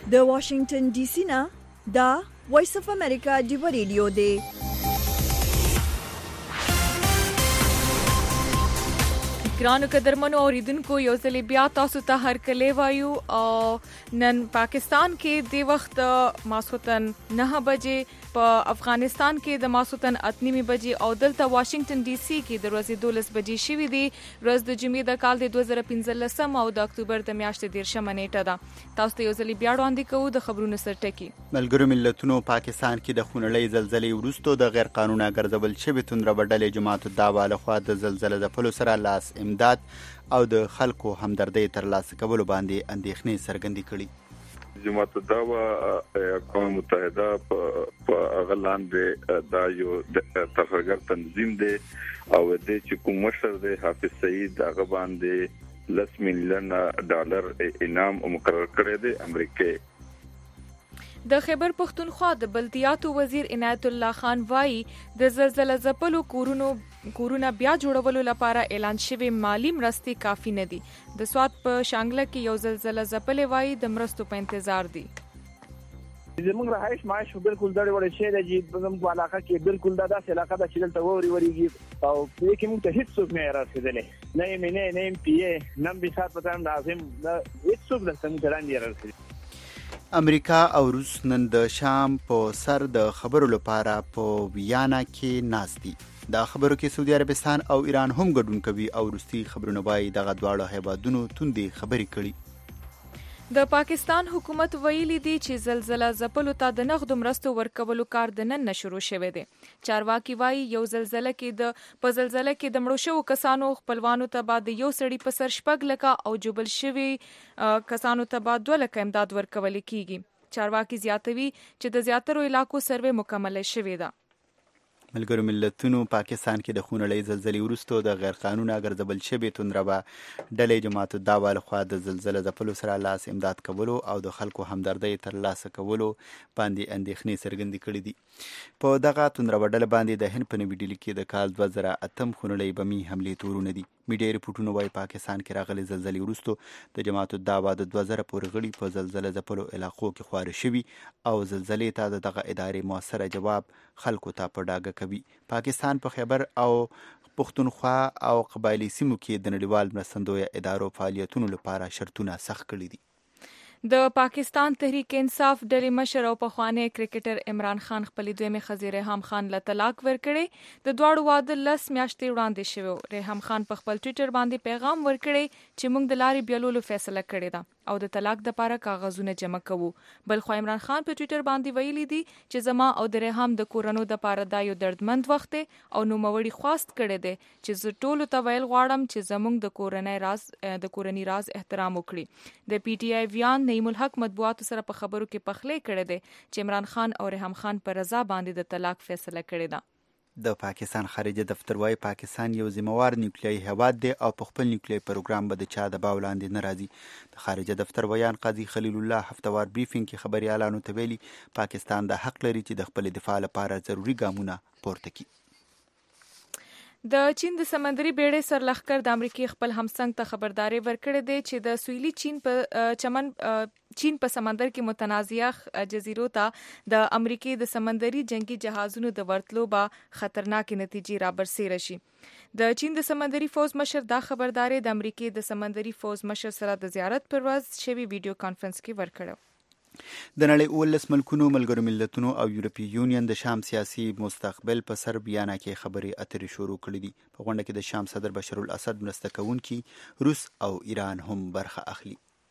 د واشنگټن ډي سي نه دا وایس اف امریکا دی ریډیو دی. ګرانو قدرمنو اوریدونکو یو ځل بیا تاسو ته هرکلی وایو او نن پاکستان کې د وخت ماسختن 9 بجې په افغانستان کې د ماسختن 8 بجې او دلته واشنگټن ډي سي کې د ورځې 12 بجې شوې دي. ورځ د جمعې د کال د 2015 او د اکتوبر د میاشتې 13 نیټه ده. تاسو ته یو ځل بیا وړاندې کوو د خبرونو سرټکی. ملګرو ملتونو پاکستان کې د خونړۍ زلزلې وروسته د غیر قانوني ګرځول شوی توندربډلې جماعت الدعوه لخوا د زلزلې د پلو سره لاس امداد او د خلکو همدردی ترلاسه کولو باندې اندېښنې څرګندې کړي. جماعت الدعوه اقوام متحده په غلاندې دا یو تفرګر تنظیم دی او د چې کوم مشر دی حافظ سعید هغه باندې $10 مليون انعام مقرر کړی دی امریکای. د خیبر پختونخوا د بلدیاتو وزیر عنایت الله خان وایي د زلزلې ځپلو کورونه بیا جوړولو لپاره اعلان شوی مالی مرستې کافي نه دي. د سوات په شانګله کې یو زلزلې ځپلې وایي د مرستو په انتظار دي. زموږ رهایش معاش بالکل دړې وړې شي د زموږ علاقه کې بالکل داسې علاقه ده چې دلته وریږي او په کې موږ ته هیڅ څوک نه راسېدلې نه ام پی ای نه به سات پتان لازم هیڅ څوک دلته موږ ته نه راسېدلې. امریکا او روس نن د شام په سر د خبرو لپاره په ویانا کې ناست دي. دا خبرو کې سعودي عربستان او ایران هم ګډون کوي او روسي خبرونه وايي دغه دواړه هیوادونو توندې خبرې کړي. د پاکستان حکومت ویلي دی چې زلزلې ځپلو ته د نغدو مرستو ورکولو کار د نن شروع شوی دی. چارواکي وايي یو زلزلې کې د مړو شوو کسانو خپلوانو ته بعد یو سړي په سر 6 لکه او جوبل شوی کسانو ته بعد 2 لکه امداد ورکول کیږي. چارواکي زیاتوي چې د زیاترو علاقو سروې مکمل شوی ده. ملګرو ملتونو پاکستان کې د خونړۍ زلزلې وروسته د غیر قانوني ګرځول شوی توندربه ډلې جماعت الدعوه لخوا د زلزلې ځپلو سره لاس امداد کولو او د خلکو همدردی ترلاسه کولو باندې اندېښنې څرګندې کړې دي. په دغه توندربه ډله باندې د هند په نوي ډیلي کې د کال 2008 خونړۍ بمي حملې تورونه دي. میډیا ریپورټونه وايي پاکستان کې راغلي زلزلې وروسته د جماعت الدعوه د 2000 پورې غړي په زلزلې ځپلو علاقو کې خوار شوي او زلزلې ته دغه ادارې موثره جواب خلکو ته په ډاګه کوي. پاکستان په خیبر او پختونخوا او قبایلی سیمو کې د نړیوال مرستندویه ادارو فعالیتونو لپاره شرطونه سخت کړي دي. د پاکستان تحریک انصاف ډلې مشر او پخوانی کرکټر عمران خان خپل دویمه خزې ریحام خان له طلاق ورکړي. د دواړو واده 10 میاشتې وړاندې شوی. ریحام خان په خپل ټوئیټر باندې پیغام ورکړي چې موږ د لارې بیلولو فیصله کړې ده او د طلاق د لپاره کاغذونه جمع کوو. بل خو عمران خان په ټوئیټر باندې ویلي دي چې زما او د ریحام د کورونو د لپاره دا یو دردمند وخت دی او نو موري خواست کړی دی چې زه ټولو ته ویل غواړم چې زموږ د کورنۍ راز احترام وکړي. د پی ټی آی ویان نعیم الحق مطبوعاتو سره په خبرو کې پخلی کړی دی چې عمران خان او ریحام خان پر رضا باندې د طلاق فیصله کړې ده. د پاکستان خارجه دفتر وايي پاکستان یو ذمہوار نیوکلیایي هیواد دی او په خپل نیوکلیایي پروګرام به د چا د باور لاندې نه راځي. د خارجه دفتر ویان قاضي خلیل الله هفتوار بریفینګ کې خبريالانو ته ویلي پاکستان د حق لري چې د خپل دفاع لپاره ضروري ګامونه پورته کړي. د چین د سمندري بیړۍ سرلښکر د امریکای خپل همسنګ ته خبرداري ورکړې ده چې د سویلي چین په سمندر کې متنازعه جزیرو ته د امریکای د سمندري جنگي جهازونو د ورتلو به خطرناک نتیجې رابرسېره شي. د چین د سمندري فوز مشر دا خبرداري د امریکای د سمندري فوز مشر سره د زیارت پر ورځ شوی ویډیو کانفرنس کې ورکړه. د نړۍ 19 ملکونو ملګرو ملتونو او یورپی یونین د شام سیاسي مستقبل په سر ویانا کې خبرې اترې شروع کړې دي. په غونډه کې د شام صدر بشار الاسد مرسته کوونکي روس او ایران هم برخه اخلي.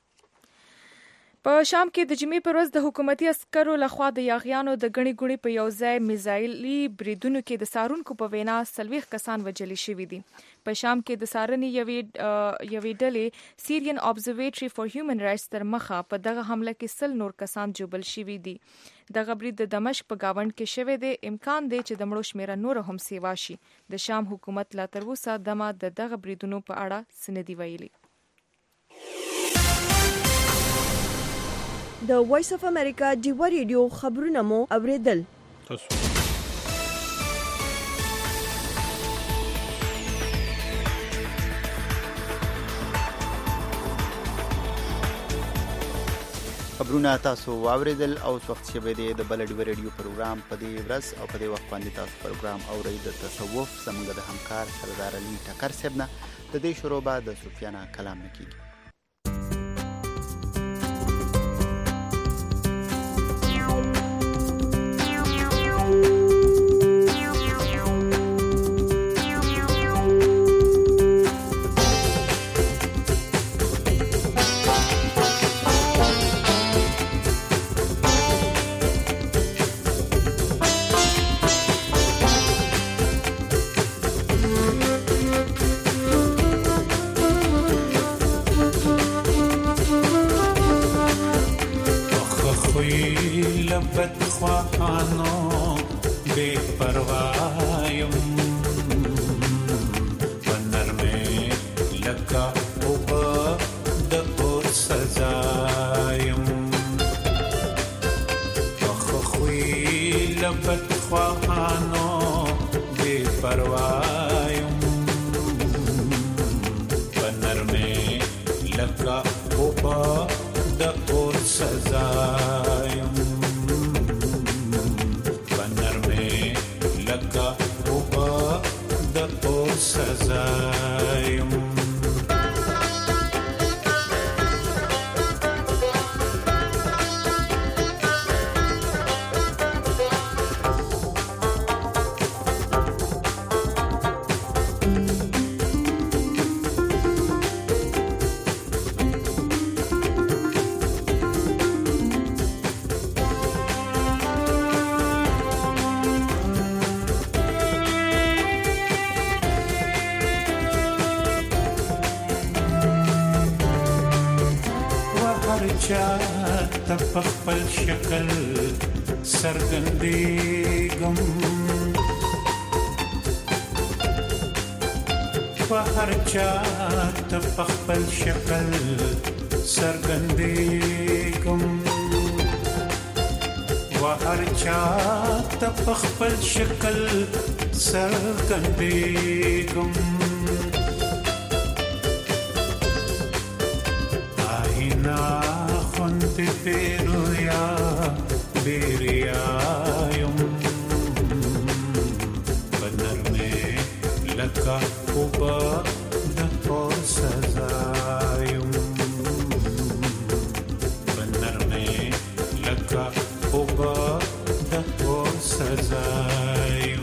په شام کې د جمعې پر ورځ د حکومتي عسکرو لخوا د یاغیانو د غني ګوڼي په یو ځای میزایلي بریدونو کې د سارونکو په وینا 40 کسان وژل شوي دي. په شام کې د سارنې یوې ډلې سیریان ابزرویټري فار هیومن رائټس تر مخه په دغه حمله کې 100 نور کسان جوبل شوي دي. دغه برید د دمشق په گاوند کې شوی دی. امکان دی چې د مړو شمیره نور هم سیوا شي. د شام حکومت لا تر اوسه دمه دغه بریدونو په اړه سندې ویلي. د وایس اف امریکا دی ریډیو خبرونه مو اوریدل. خبرونه تاسو واوریدل او وخت شبه د بلډ ریډیو پروګرام په دې ورځ او په دې وخت باندې تاسو پروګرام اورئ د تصوف زموږ د همکار سردار علي ټکر صاحبنا د دې شروع بعد د سفیانه کلام نکېږي. خپل شکل سرګندېږم په هر چا ته خپل شکل سرګندېږم په هر چا ته خپل شکل سرګندېږم Beruya, beriyayum, benar me laka uba dapur sazayum, benar me laka uba dapur sazayum.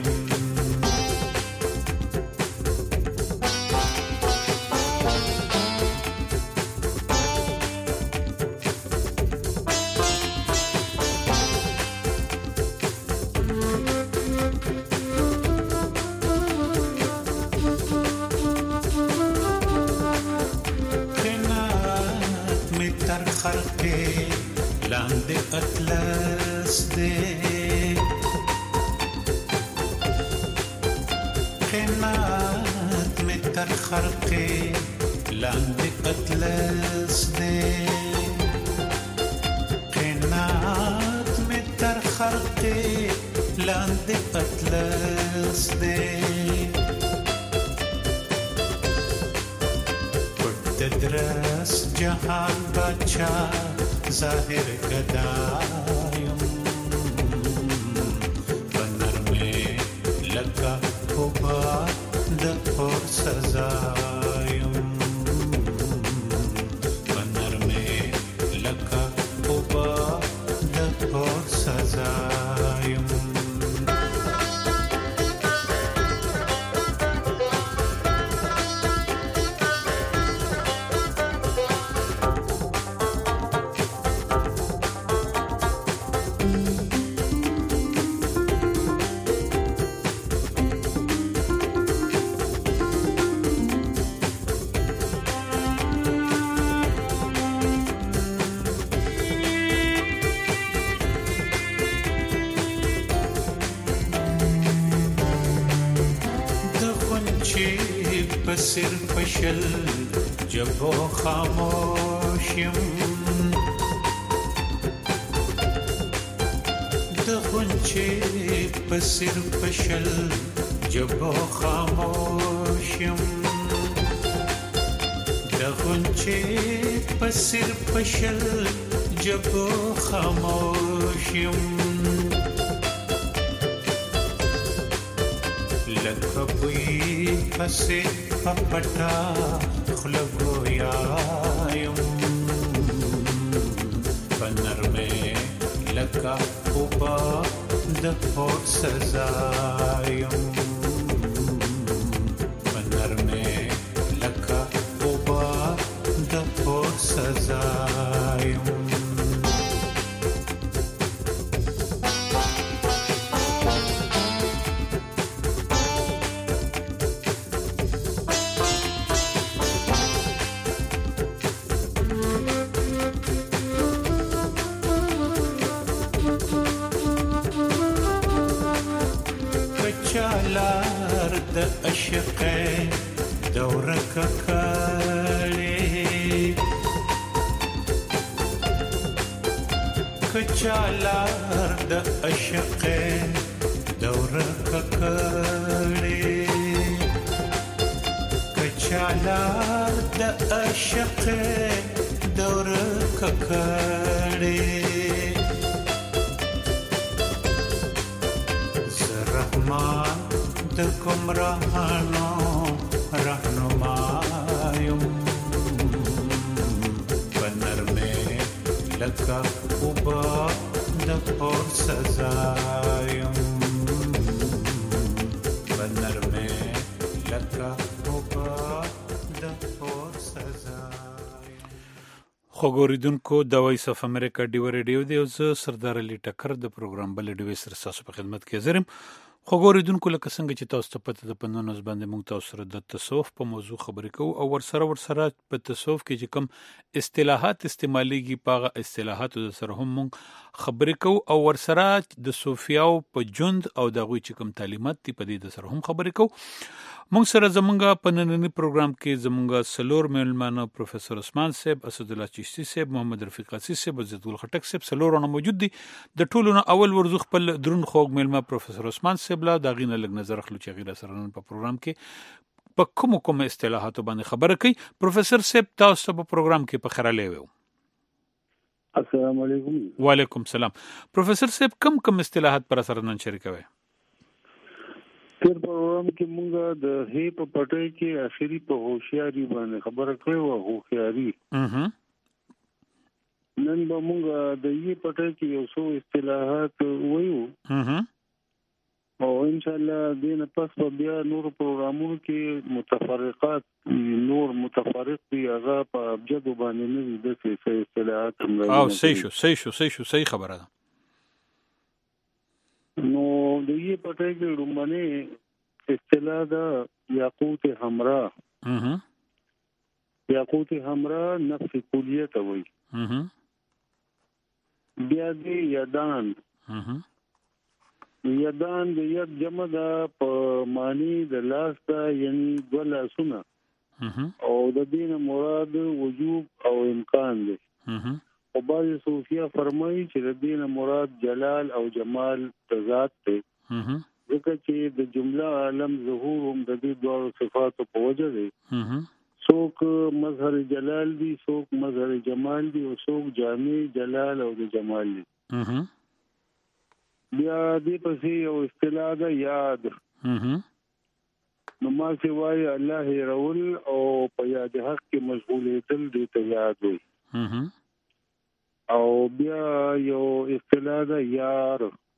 Lande atlas de Khenat mein tar kharqe Lande atlas de Khenat mein tar kharqe Lande atlas de Tadras jahan bacha ظاهر گدایم بنر میں لگا خوبا دپور سزایم بنر میں لگا خوبا دپور سزایم بسر پشل جب خاموشم دغنچه بسر پشل جب خاموشم دغنچه بسر پشل جب خاموشیم لکه بوی پسې پپټا خوله ګویایم په نرمې لکه اوبه د پور سزایم په نرمې لکه اوبه د پور سزایم لار د عشق دوره ککړې کچا لار د عشق دوره ککړې کچا لار د عشق دوره ککړې د کوم راهانو راهنمایم په نرمې لکه اوبه د پور سزایم په نرمې لکه اوبه د پور سزایم. خو ګوریدونکو د وایس اف امریکا ډیو ریډیو دی او زه سردار علي ټکر د پروګرام بل ډیو سره تاسو په خدمت کې زرم. خو ګوریدونکو لکه څنګه چې تاسو ته پته د پنونز باندې موږ تاسو سره د تصوف په موضوع خبرې کوو او ورسره په تصوف کې چې کوم اصطلاحات استعماليږي په اصطلاحاتو سره هم موږ خبرې کوو او ورسره د صوفیاو په ژوند او د غوي چې کوم تعلیمات دي په دې سره هم خبرې کوو. موږ سره زمونږه په نننی پروګرام کې زمونږه سلور مېلمانه پروفیسور عثمان صاحب، اسد الله چشتي صاحب، محمد رفیق قاصي صاحب، عزت ګل خټک صاحب سلورونه موجود دي. د ټولو نه اول ورزو خپل درون خوږ مېلمه پروفیسور عثمان صاحب لا دا غینه لګ نظر خلو چې غیر سره په پروګرام کې په کوم اصطلاحاتو باندې خبره کوي. پروفیسور صاحب تاسو په پروګرام کې په خراله وو. السلام علیکم. وعلیکم السلام. پروفیسور صاحب کوم اصطلاحات پر سره نن شریکوي؟ تر پروګرام کې موږ د هی په پټۍ کې اخیری په هوښیاري باندې خبره کړې و. هوښیاري نن به موږ د یی پټۍ کې یو څو اصطلاحات وایو او ان شاء الله دینه پس په بیا نور پروګرامونو کې متفرقات نور متفرق دی هغه په ابجد باندې نه دي د اصطلاحات او صحیح خبره ده. نو د یی پټۍ کې رومانه اصطلاح دا یاقوت حمراء. یاقوت حمراء نفس کلیت وای. بیا دی یدان. یدان د یک جمع دا په معنی د لاس دا یعنی دوه لاسونه او د دین مراد وجوب او امکان دی. او بعض صوفیا فرمایي چې د دین مراد جلال او جمال ذات دی ځکه چې د جمله عالم ظهور هم د دې دوه صفاتو په وجه دی. څوک مظهر جلال دی، څوک مظهر جمال دی او څوک جامع جلال او د جمال دی. بیا دې پسې یو اصطلاح ده یاد. نو ما چې وایي الله رول او په یاد حق کې مشغولېدل دې ته یاد وي. او بیا یو اصطلاح ده یار.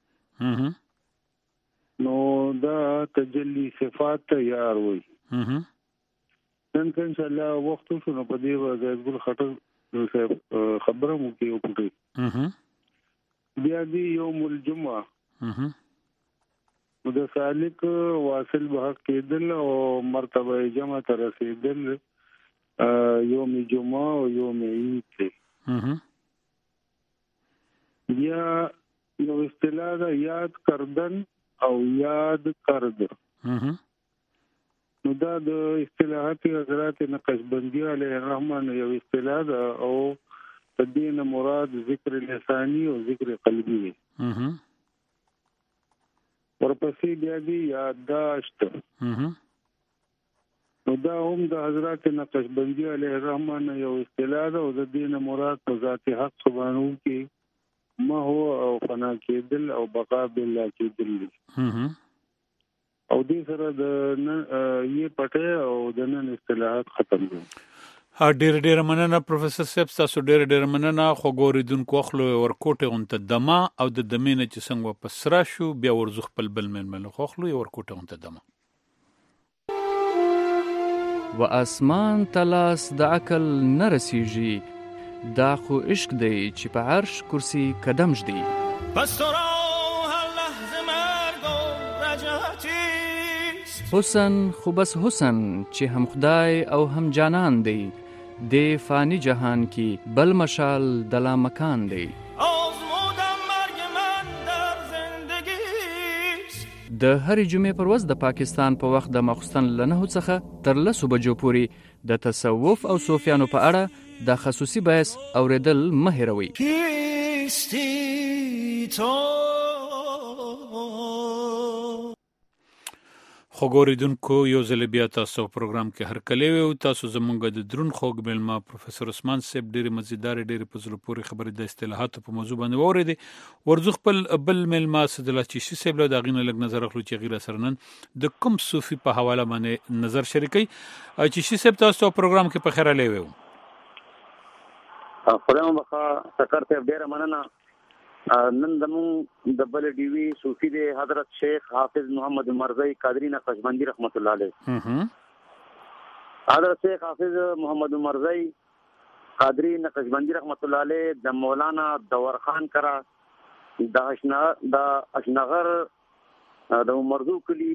نو دا تجلی صفات ته یار وي. نن که انشاءالله وخت شو نو په دې عزت ګل خټک خبره مو کې وکړي. بیا دی یوم الجمعه د سالک واصل به حق کېدل او مرتبه جمع ته رسیدل یوم جمعه او یوم عید دی. یا یو اصطلاح ده یاد کردن او یاد کرد. نو دا د اصطلاحات حضرات نقشبندی علیه الرحمن یو اصطلاح ده او تدین مراد ذکر لسانی او ذکر قلبی دی. ورپسې بیا دی یادداشت. نو دا هم د حضرت نقشبندی علیه الرحمن یو اصطلاح ده او د دین مراد په ذات حق سبحانه کې ما هو او فنا کېدل او بقا بالله کېدل او دې سره د یې پټه او د نن اصطلاحات ختم دي. ډېر مننه پروفیسور صاحب، تاسو ډېر مننه. خو ګوریدونکو خلو ورکوټه غونته دما او د دمینه چې څنګه واپس را شو بیا ورزخ خپل بل من خو خلو ورکوټه غونته دما و اسمان تلاس د عقل نرسیږي دا خو عشق دی چې په عرش کرسی قدم جدي بس تو را هر لحظه مرگ و رجعتی حسن خو بس حسن چې هم خدای او هم جانان دی د فانی جهان کی بل مشال دلا مکان دی. آزمودم مرگ من در زندگی د هرې جمعې پر ورځ د پاکستان په وخت د ماخوستن له 9 څخه تر 10 بجو پورې د تصوف او صوفیانو په اړه د خصوصي بحث اوریدل مه هېروئ. کیستی تو خو ګوریدونکو یو ځل بیا تاسو پروګرام کې هر کله وي او تاسو زمونږ د درون خوږ ملما پروفیسور عثمان صاحب ډېر مزیدار ډېر په زړه پورې خبرې د اصطلاحاتو په موضوع باندې واورېدې. ورزو خپل بل ملما صدالله چشتي صاحب له دغه نه لږ نظر اخلو چې غیر سره نن د کوم صوفي په حواله باندې نظر شریکي. چشتي صاحب تاسو پروګرام کې په خیر علي وو. خدای مخه سکر ته ډېر مننه. نن دمو د بل ډي وی صوفي د حضرت شیخ حافظ محمد مرزي قادری نقشبندی رحمت الله علیه. حضرت شیخ حافظ محمد مرزي قادری نقشبندی رحمت الله علیه د مولانا دور خان کرا د اشنغر د مرزو کلی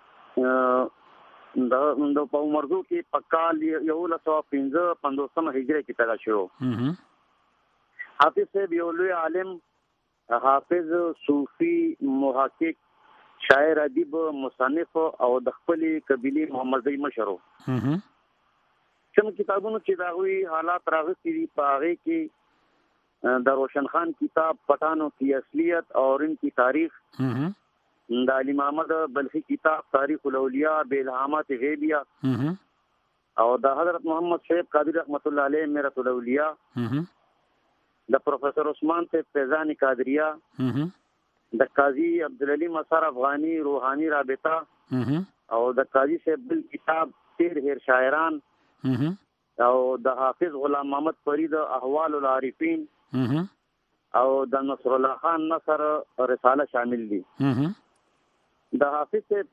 د په مرزو کې پکال 1915 هجری کې پیدا شو. حافظ صاحب یو لوی عالم، حافظ، صوفي، محقق، شاعر، ادیب، مصنف او د خپل قبيله محمدي مشر. کوم کتابونو چې دا وی حالات راغلي دي په هغه کې د روشن خان کتاب پټانو کی اصلیت اور ان کی تاریخ، د علي محمد بلخي کتاب تاریخ الاولیاء بالهامات غیبیہ او د حضرت محمد شیخ قادری رحمت الله علیه میرۃ الاولیاء، د پروفیسور عثمان صاحب فیضانی قادریہ، د قاضی عبدالعلی مسار افغانی روحانی رابطه او د قاضی صاحب بل کتاب تیر هیر شاعران او د حافظ غلام محمد فرید احوال العارفین او د نصر الله خان نصر رساله شامل دي. د حافظ صاحب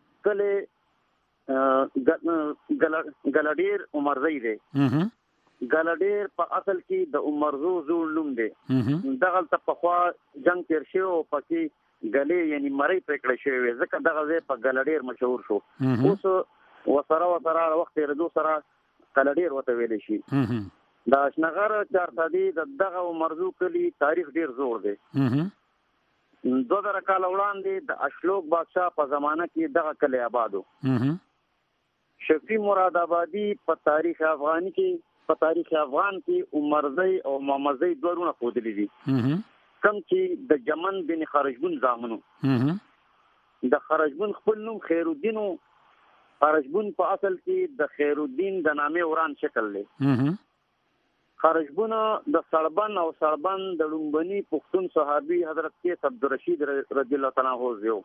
کله ګلډیر عمرزی دی. ګلډیر په اصل کې د عمرزو زوړ نوم دی. دغه ته په خوا جنگ تیر شو او پکې ګلې یعنی مړی پکړه شوی ځکه دغه ځای په ګلډیر مشهور شو. اوس وسره وخت ردو سره ګلډیر وته ویل شي. د اشنغر چارتادي دغه عمرزو کلی تاریخ ډیر زوړ دی. 2000 کال وړاندې د اشلوک بادشاہ په زمانہ کې دغه کلی آبادو. شفیع مراد آبادی په تاریخ افغان کې عمرزی او محمدزی دوړونه خودلې دي. کم چې د جمن بن خرجبون زامنو د خرجبون خپل نوم خیر الدین، خرجبون په اصل کې د خیر الدین د نامې وران شکل دی. خرجبون د سړبن او سړبن د لومبني پښتون صحابي حضرت کیس عبدالرشید رضی الله تعالی عنہ زیو.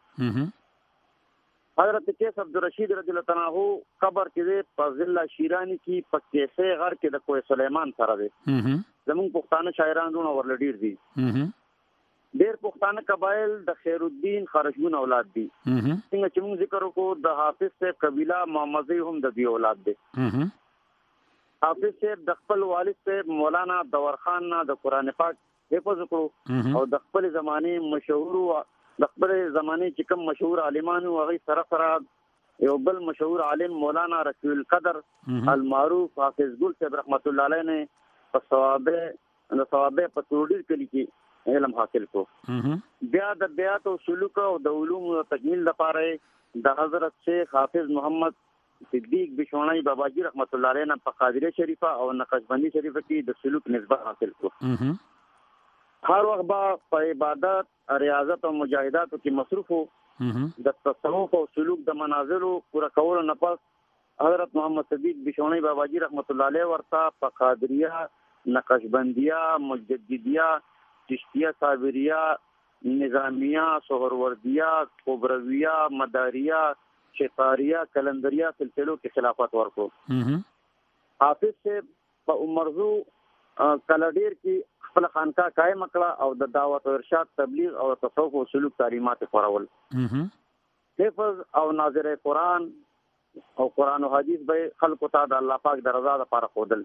حضرت کیس عبدالرشید رضی الله تعالی عنہ قبر کې په ضلع شیرانی کې په کیسه غر کې د کوه سلیمان سره دی. زمون پښتانه شاعرانو ورلډیر دي. ډیر پښتانه قبایل د خیر الدین خرجبون اولاد دي. څنګه چې موږ ذکر وکړو د حافظ صاحب قبیله محمدزی هم د دې اولاد دي. حافظ صاحب د خپل والد صاحب مولانا دور خان نه د قران پاک حفظ وکړو او د خپل زمانه مشهور د خپل زمانه چې کوم مشهور عالمانو هغه سره یو بل مشهور عالم مولانا رسول القدر المعروف حافظ ګل صاحب رحمت الله علیه نه په ثوابه په توډیر کلی کې علم حاصل کو. بیا د بیات او سلوک او د علوم تکمیل لپاره د حضرت شیخ حافظ محمد صدیق بشونای باباجی رحمت الله علیه نه په قادریه شریفه او نقشبندی شریفه کې د سلوک نسبت حاصل کو. هر وخت په عبادت، ریاضت او مجاهداتو کې مصروف وو. د تصوف او سلوک د منازلو پورا کولو نه پس حضرت محمد صدیق بشونی باباجی رحمت الله علیه ورته په قادریه، نقشبندیه، مجددیه، چشتیه صابریه، نظامیه، سهروردیه، کبرویه، مداریه، شطاریه، کلندریه سلسلو کې خلافت ورکو. حافظ سے په عمرزو کلډیر کې خپل خانقاه قائم کړه او د دعوت او ارشاد، تبلیغ او تصوف او سلوک تعلیمات خورول. حفظ او ناظر قرآن او قرآن او حدیث به خلق ته د الله پاک د رضا لپاره خودل.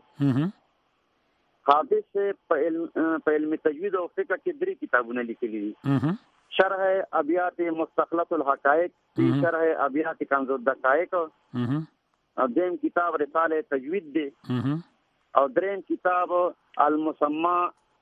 حافظ سے په علم تجوید او فقہ کې 3 کتابونه لیکلي دي. شرح ابیات مستخلص الحقائق، شرح ابیات کنز الدقائق، او دیم کتاب رساله تجوید دی، او دریم کتاب المسمى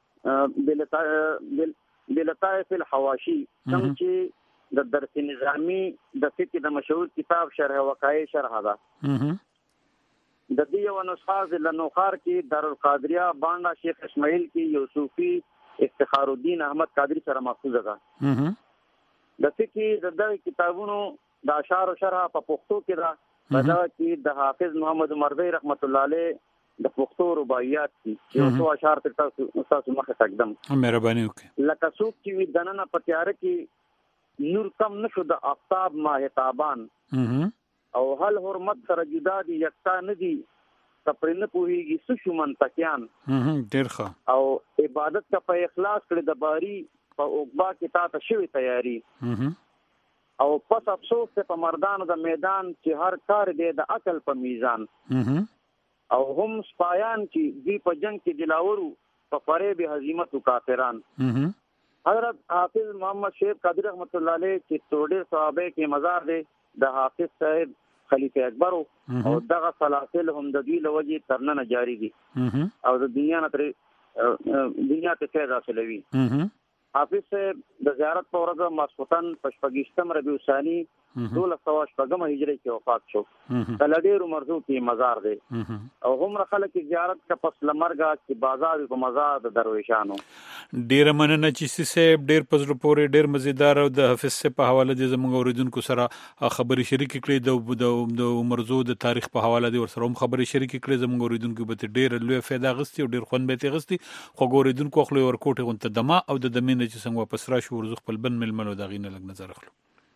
بلطائف الحواشی، کوم چې د درس نظامی د فقہ د مشهور کتاب شرح وقایع شرح ده. د دې یو نسخه لنوخار کې دارالقادریه باندې شیخ اسماعیل کې یو صوفي افتخار الدین احمد قادری سره محفوظه ده. د فقہ د دغه کتابونو د اشعار شرح په پښتو کې ده. په دا کې د حافظ محمد مرضی رحمت الله علیه د پښتو رباعیات دي، یو څو اشعار تاسو مخه تقدم. مهرباني وکړئ. لکه څوک چې دننه په تیاره کې نور کم نشو د آفتاب ماهتابان، او هل حرمت سره جدا دي یکتا نه دي، تپرې نه پوهیږي څه شو منتقیان. ډېر ښه. او عبادت کا په اخلاص کړي د باری په اوقبا کې تا ته شوی تیاری. او پس افسوس ته په مردانو د میدان چې هر کار دی د عقل په میزان. او هم سپایان چې دی په جنگ کې دلاورو په فریب هزیمت کافران. حضرت حافظ محمد شیخ قادری رحمت الله علیه چې توډه صحابه کې مزار دی د حافظ صاحب خلیفہ اکبر او دغه سلاسل هم د دې لوجه ترنه جاری دي او د دنیا ته فائدہ حاصلوي. حافظ صاحب د زیارت په ورځ ماسختن پشپګشتم ربیع الثانی 1200 هجری کې وفات شو. کلډیر مرزو کې مزار دی او هم خلک زیارت کا پس لمرګه کې بازار په مزار د درویشانو. ډیر مننه چې صاحب ډیر پزړه پورې ډیر مزیدار او د حافظ سے په حواله د زموږ اوریدونکو سره خبري شریک کړي د مرزو د تاریخ په حواله د ورسره هم خبري شریک کړي. زموږ اوریدونکو به ډیر لوی فائدہ غستي او ډیر خوند به تغستي. خو اوریدونکو خپل ورکوټه غونته دما او د دمینه چې څنګه واپس راشو ورزخ خپل بن ملمنو دا غینه لګ نظر اخلو.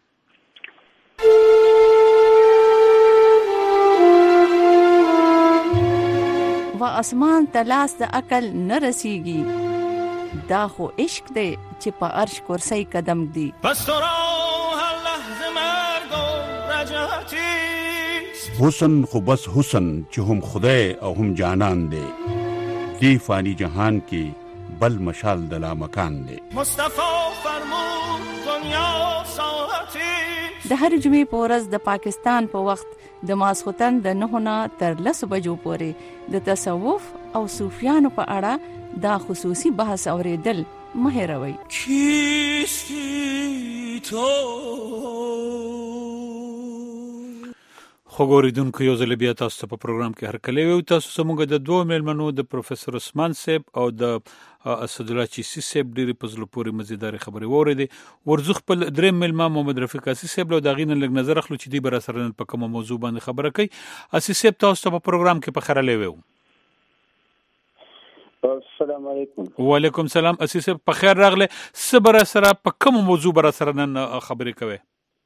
و اسمان تلاس د عقل نه رسیږي، دا خو عشق دی چې په عرش کرسی قدم دی. پس تو را هر لحظه مرگ و رجعتی حسن خو بس حسن چې هم خدای او هم جانان دی، دی فانی جهان کې بل مشال د لا مکان دی. مصطفی فرمود دنیا ساعتی. د هر جمعې په ورځ د پاکستان په وخت د ماسختن د 9 نه تر 10 بجو پورې د تصوف او صوفیانو په اړه دا خصوصي بحث اوریدل مه هېروئ. کیستی تو خو ګوریدونکو یو ځل بیا تاسو په پروګرام کې هرکلی وو. تاسو زموږ د دوه میلمنو د پروفیسور عثمان صاحب او د اسد الله چیسی صاحب ډېرې په زړه پورې مزیدارې خبرې واورېدې. ورزو خپل دریم میلمه محمد رفیق اسي صاحب له دغې نه لږ نظر اخلو چې دوی به راسره نن په کومه موضوع باندې خبره کوي. اسي صاحب تاسو ته په پروګرام کې پخیرلی وو. السلام علیکم. وعلیکم السلام. اسي صاحب پخیر راغله. څه به راسره په کومه موضوع به راسره نن خبرې کوئ؟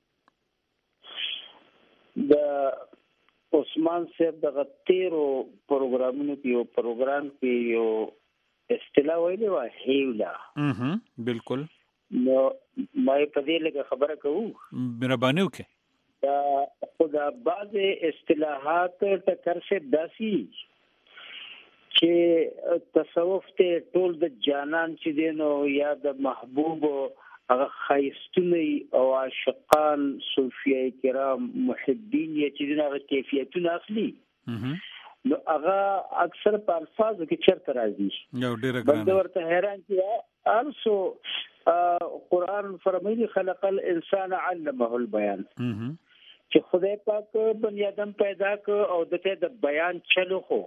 د عثمان صاحب د غتیرو پروګرامونو کې یو پروګرام کې یو اصطلاح ویلې و هیولا. بالکل. نو ما په دې لګه خبره کوو. مهرباني وکړئ. دا خدا بعض اصطلاحات ټکر سے داسي چې تصوف ته ټول د جانان چې دینو یا د محبوب هغه خیستونه او عاشقان صوفیای کرام محبین یا چې دغه کیفیتونه اصلي نو هغه اکثر په الفاظو کې چرته راځي. یو ډیره بنده ورته حیران کیه. السو قرآن فرمایي خلق الانسان علمه البيان چې خدای پاک بنی آدم پیدا ک او دته د بیان چلو خو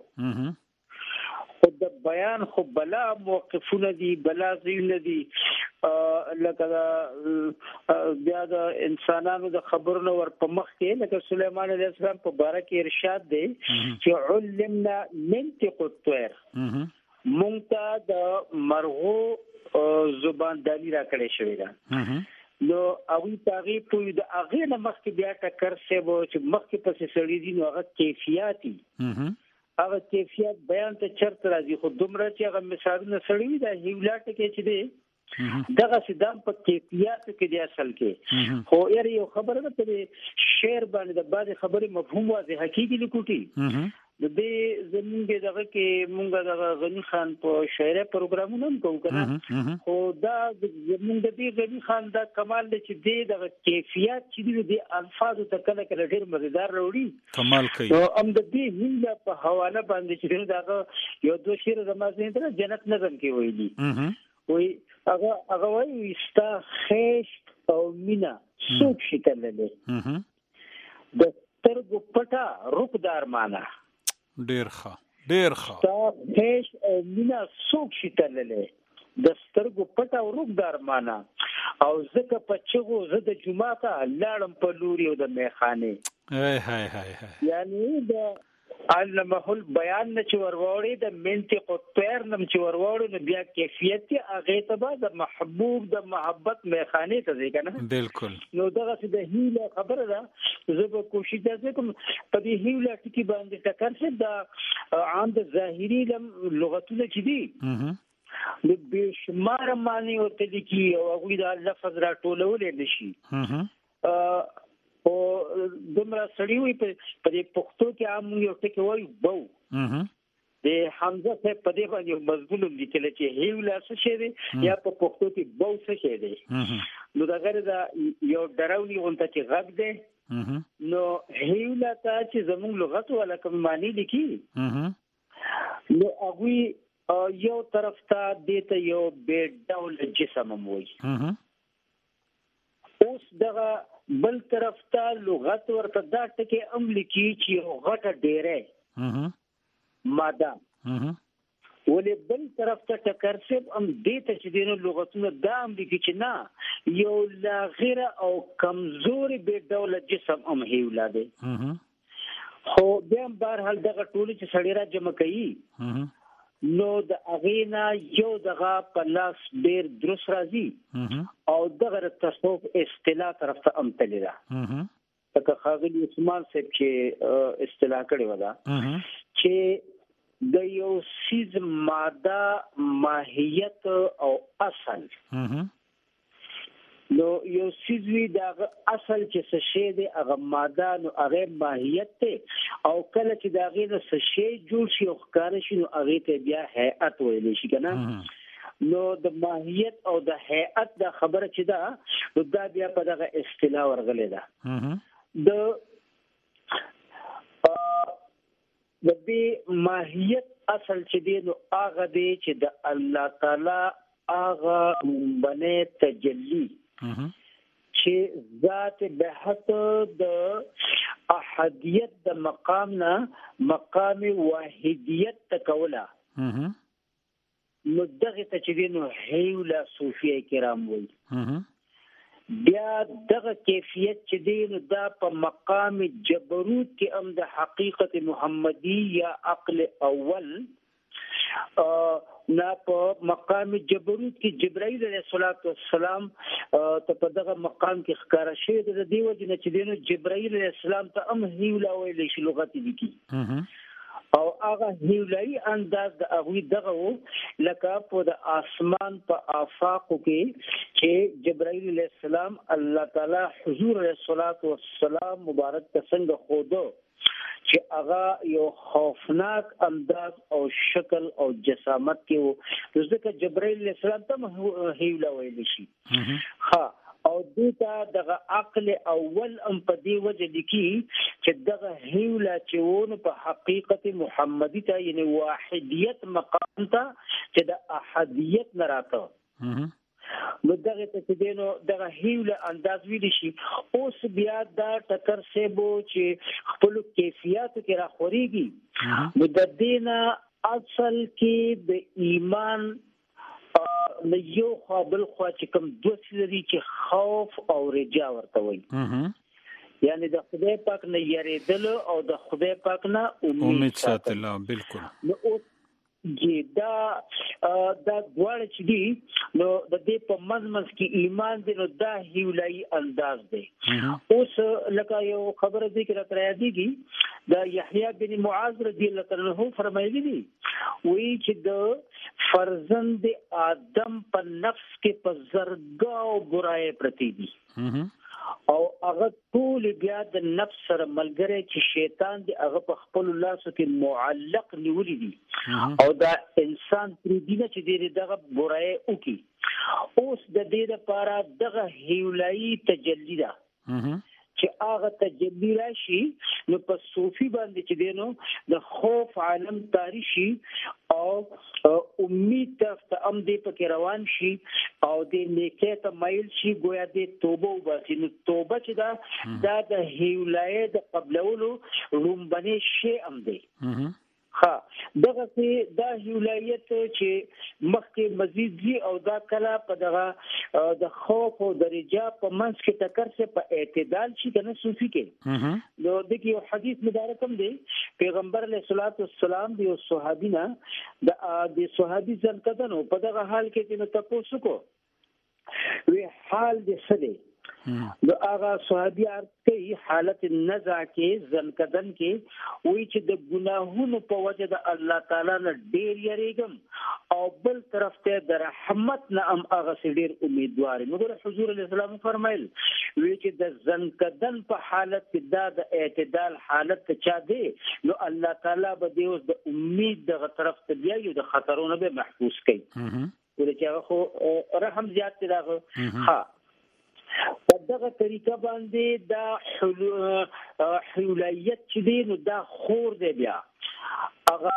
خود د بیان خو بلا موقفونه دي بلا زین دي لکه بیا د انسانانو د خبرونو ور په مخ کې لکه سليمان عليه السلام په باره کې ارشاد دی چې علمنا منطق الطير مونږ ته د مرغو زبانداری را کړې شوې ده نو اوی تاغي په د اغه نه مخ کې بیا ټکر سه وو چې مخ کې پسې سړی دي نو هغه کیفیتي هغه کیفیت بیان ته چرته راځي خو دومره چې هغه مثالونه سړی دا هیولاټ کې چې دی دغه سیدام په کیفیت کې دی اصل کې خو یو خبره ده چې شعر باندې د بعض خبرې مفهوم واضح حقيقي لیکوټي د دې زمونږ دغه کې مونږ دغه غنی خان په شاعري پروګرامونه هم کوو کنه خو دا زمونږ د دې غنی خان دا کمال دی چې دغه کیفیت چې د الفاظو ته کله کله ډېر مزیدار راوړي کمال کوي نو هم د دې هیله په حواله باندې چې دغه یو دوه شعر زمازه تر جنت نظم کې ویلي وي هغه وایي ستا خیش او مینا څوک شي کړلې د سترګو پټه روپدار معنا ډیر ښه تا هیڅ مینا څوک شي تللې د سترګو پټ او روغدار معنا او زکه په چغو زه د جمعه ته لاړم په لوري او د میخانه هاي یعنی د علمه البيان نه چې ورواړي د منطق الطير نم چې ورواړي نو بیا کیفیت هغه ته بعد د محبوب د محبت میخانه ته ځي کنه بالکل نو دغه څه د هیله خبره ده زه به کوشش وکم په دې هیله ټکی باندې ټکر شه د عام د ظاهري لغتونه چې دي د بشمار معنی ورته لیکي او هغه د لفظ را ټولول نشي او دمرا سړی وي په دې پښتو کې عام یو ټکی وایي بو د حمزه په پدې باندې مضمون لیکل چې هیولا څه شي دی یا په پښتو کې بو څه شي دی نو دا غره دا یو ډراونی ونته چې غږ دی نو هیولا ته چې زموږ لغت ولا کوم معنی لیکي نو هغه یو طرف ته دته یو بیډ ډول جسم موي اوس دغه بل طرف ته لغت ورته دا ټکی املیکي چې یو غټه ډیره ماده ولې بل طرف ته ټکر سب ام دې ته چې دینو لغتونه دا املیکي چې نه یو لا غیر او کمزوري به ډول جسم ام هیولاده خو بیا بهر حال دغه ټول چې سړی را جمع کوي نو د اغینا یو دغه په لاس ډیر درس راځي او دغه تصوف اصطلاح طرف ته امتلی ده تک خاغلی عثمان صاحب چې اصطلاح کړی ودا چې د یو سیز ماده ماهیت او اصل نو یو سیزوی دا اصل چې څه شی دی هغه ماده نو هغه ماهیت ته او کله چې دا غي نو څه شی جوړ شي او ښکار شي نو هغه ته بیا هيئت ویل شي کنه نو د ماهیت او د هيئت د خبره چې دا نو دا بیا په دغه اصطلاح ورغلې ده د دې ماهیت اصل چې دی نو هغه دی چې د الله تعالی هغه باندې تجلی چې ذات بحث د احدیت د مقام نه مقام واحدیت تکولا نو دغه ته چې دینو هیولا صوفیه کرام وایي بیا دغه کیفیت چې دینو دا په مقام جبروت کې هم د حقیقت محمدی یا عقل اول نا په مقام جبروت کې جبرائیل علیه السلام ته په دغه مقام کې ښکارا شوی د دیو جن چې دینو جبرائیل علیه السلام ته هم هیولا ویل شي لغت دي کی او هغه هیولای انداز د هغه دغه لکه په د اسمان په آفاقو کې چې جبرائیل علیه السلام الله تعالی حضور علیه السلام مبارک څنګه خودو چې هغه یو خوفناک انداز او شکل او جسامت کې وو ځکه جبرائیل علیه السلام ته هیولا ویل شي ها او دیتا دغه عقل اول ام په دی وجه لیکي چې دغه هیولا چې ونه په حقیقت محمدی ته یعنی واحدیت مقام ته چې د احدیت نه راته نو دغه ته دینو دغه هیولا انداز ویل شي اوس بیا دا ټکر سبو چې خپل کیفیت کې راخوريږي نو د دینه اصل کې د ایمان نو یو خو بل خو چې کوم دوه سری چې خوف او رجا ورته وایي، یعنی د خدای پاک نه یریدل او د خدای پاک نه امید ساتل. بالکل. نو دا دواړه چې دي نو د دې په منځ کې ایمان دی، نو دا هیولای انداز دی. اوس لکه یو خبره دې کې راته یادېږي د یحیی بن معاذ رضی الله عنه فرمایلی دي وی چې د فرزند آدم په نفس کې په زرګاو برای پرتی دي او هغه ټول بیا د نفس سره ملګری چې شیطان دی هغه په خپل لاسو کې معلق نیولې دي او دا انسان پرې دی چې دغه برای وکي. اوس د دې لپاره دغه هیولای تجلی ده چې هغه تجلی راشي نو په صوفي باندې چې دینو د خوف عالم تاریخي او امید ته دې پکې روان شي او د نیکه ته مایل شي، گویا د توبه وباسي. نو توبه چې دا د هیولای د قبلولو لومبني شی هم دی. دغه کې دا هیولایت چې مخکې مزید دي او دا کله په دغه د خوف او د رجا په منځ کې ټکر څخه په اعتدال شي کنه صوفي کې. نو د یو حدیث مبارک هم دی، پیغمبر علیه الصلاۃ والسلام دی صحابي نه د صحابي ځنکدنو په دغه حال کې چې تاسو کو وی حال دې څه دی نو هغه صحابي ارته حالت نزع کې ځنکدن کې وی چې د ګناهونو په وجه د الله تعالی نه ډیر یریږم او بل طرف ته د رحمت نه هم هغه ډیر امیدوار. نو حضور علیه السلام فرمایل وی چې د ځنکدن په حالت کې دا د اعتدال حالت چا دی نو الله تعالی به دې اوس د امید دغه طرف ته بیا یو د خطرونو به محفوظ کړي ولکه هغه خو رحم زیات دی دغه. په دغه طریقه باندې دا حلولیت چې دی نو دا خور دی بیا هغه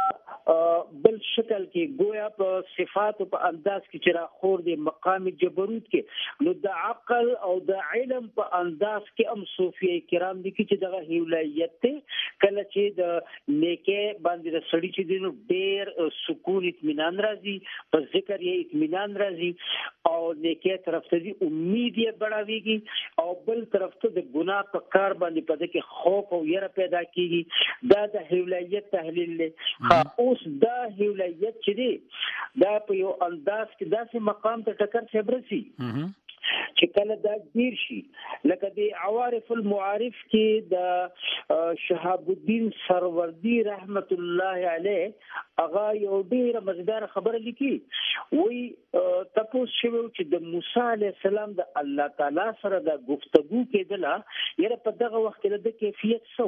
بل شکل کې گویا په صفات او په انداز کې چې را خور دی مقام جبروت کې نو د عقل او د علم په انداز کې هم صوفیه کرام دي چې دغه حلولیت ته کله چې د نیکه باندې د سړی چې دی نو ډېر سکون اطمینان راځي، په ذکر یې اطمینان راځي او نیکه طرف ته دی امید یې بڑھاويږي او بل طرف ته د ګناه په کار باندې پد کې خوف او یره پیدا کیږي. دا د حلولیت تحلیل دی. اوس دا هیولایت چې دی دا په یو انداز کې داسې مقام ته ټکر شبرسي چې کله دا ډیر شي لکه د عوارف المعارف کې د شهاب الدین سروردی رحمت الله علیه هغه یو ډیر مزیدار خبره لیکي وی تاسو شوو چې د موسی علی السلام د الله تعالی سره د گفتگو کېدله یره په دغه وخت کې د کیفیت سو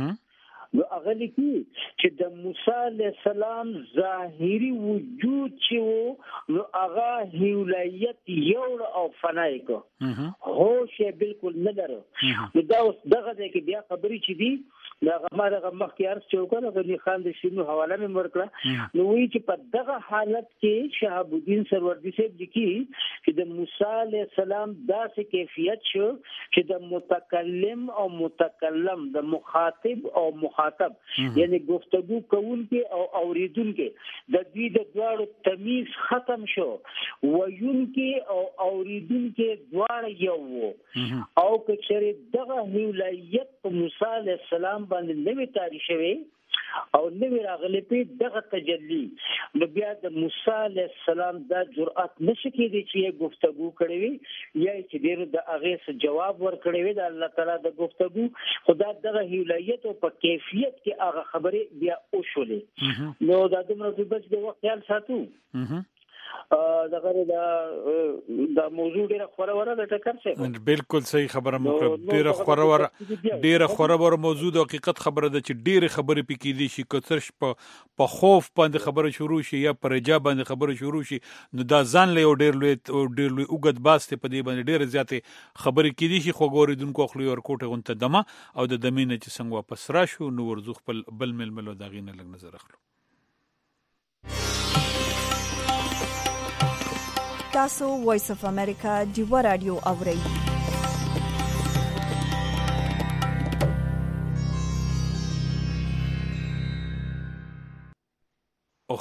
نو هغه لیکي چې د موسی علیه السلام ظاهري وجود چې وو نو هغه هیولایت یو او فنای کو هوش بالکل نه لرو. نو دا اوس دغه کې بیا خبرې چې دي دا هغه مخکې ارس چوکل غنی خان د شینو حواله مې ورکړه نو وی چې په دغه حالت کې شهاب الدین سروردی صاحب لیکي چې د موسی علیه السلام داسې کیفیت شو چې د متکلم او متکلم د مخاطب او مخاطب یعنی گفتگو کوونکي او اوریدونکي د دوی د دواړو تمیز ختم شو، ویونکي او اوریدونکي دواړه یو وو او که چېرې دغه هیولایت په موسی علیه السلام باندې نوې تاریخ شوی او نوې راغلی په دغه تجلی نو بیا د موسی علیه السلام دا جرأت نشي کېدی چې گفتگو کړي وي یا چې ډیر د هغه څه جواب ورکړي وي د الله تعالی د گفتگو خدا دغه هیولایت او په کیفیت کې هغه خبره بیا وشولې نو دا د موضوع بچ د وخت خیال ساتو دا موضوع ډیره خوره د ټکر څه بالکل صحیح خبره مو ډیره خوره موضوع د حقیقت خبره ده چې ډیره خبره پکې دي شي کثرش په خوف باندې خبره شروع شي یا پر رجا باندې خبره شروع شي نو دا ځان له ډیر لوی اوګد باسته په دې باندې ډیره زیاته خبره کې دي شي خو ګوریدونکو خپل ورکوټه غونته دمه او د دمینه چې څنګه واپس راشو نو ورزو خپل بل ململو دا غینه لګ نظر اخلو. تاسو وایس اف امریکا دیو رادیو اورئ.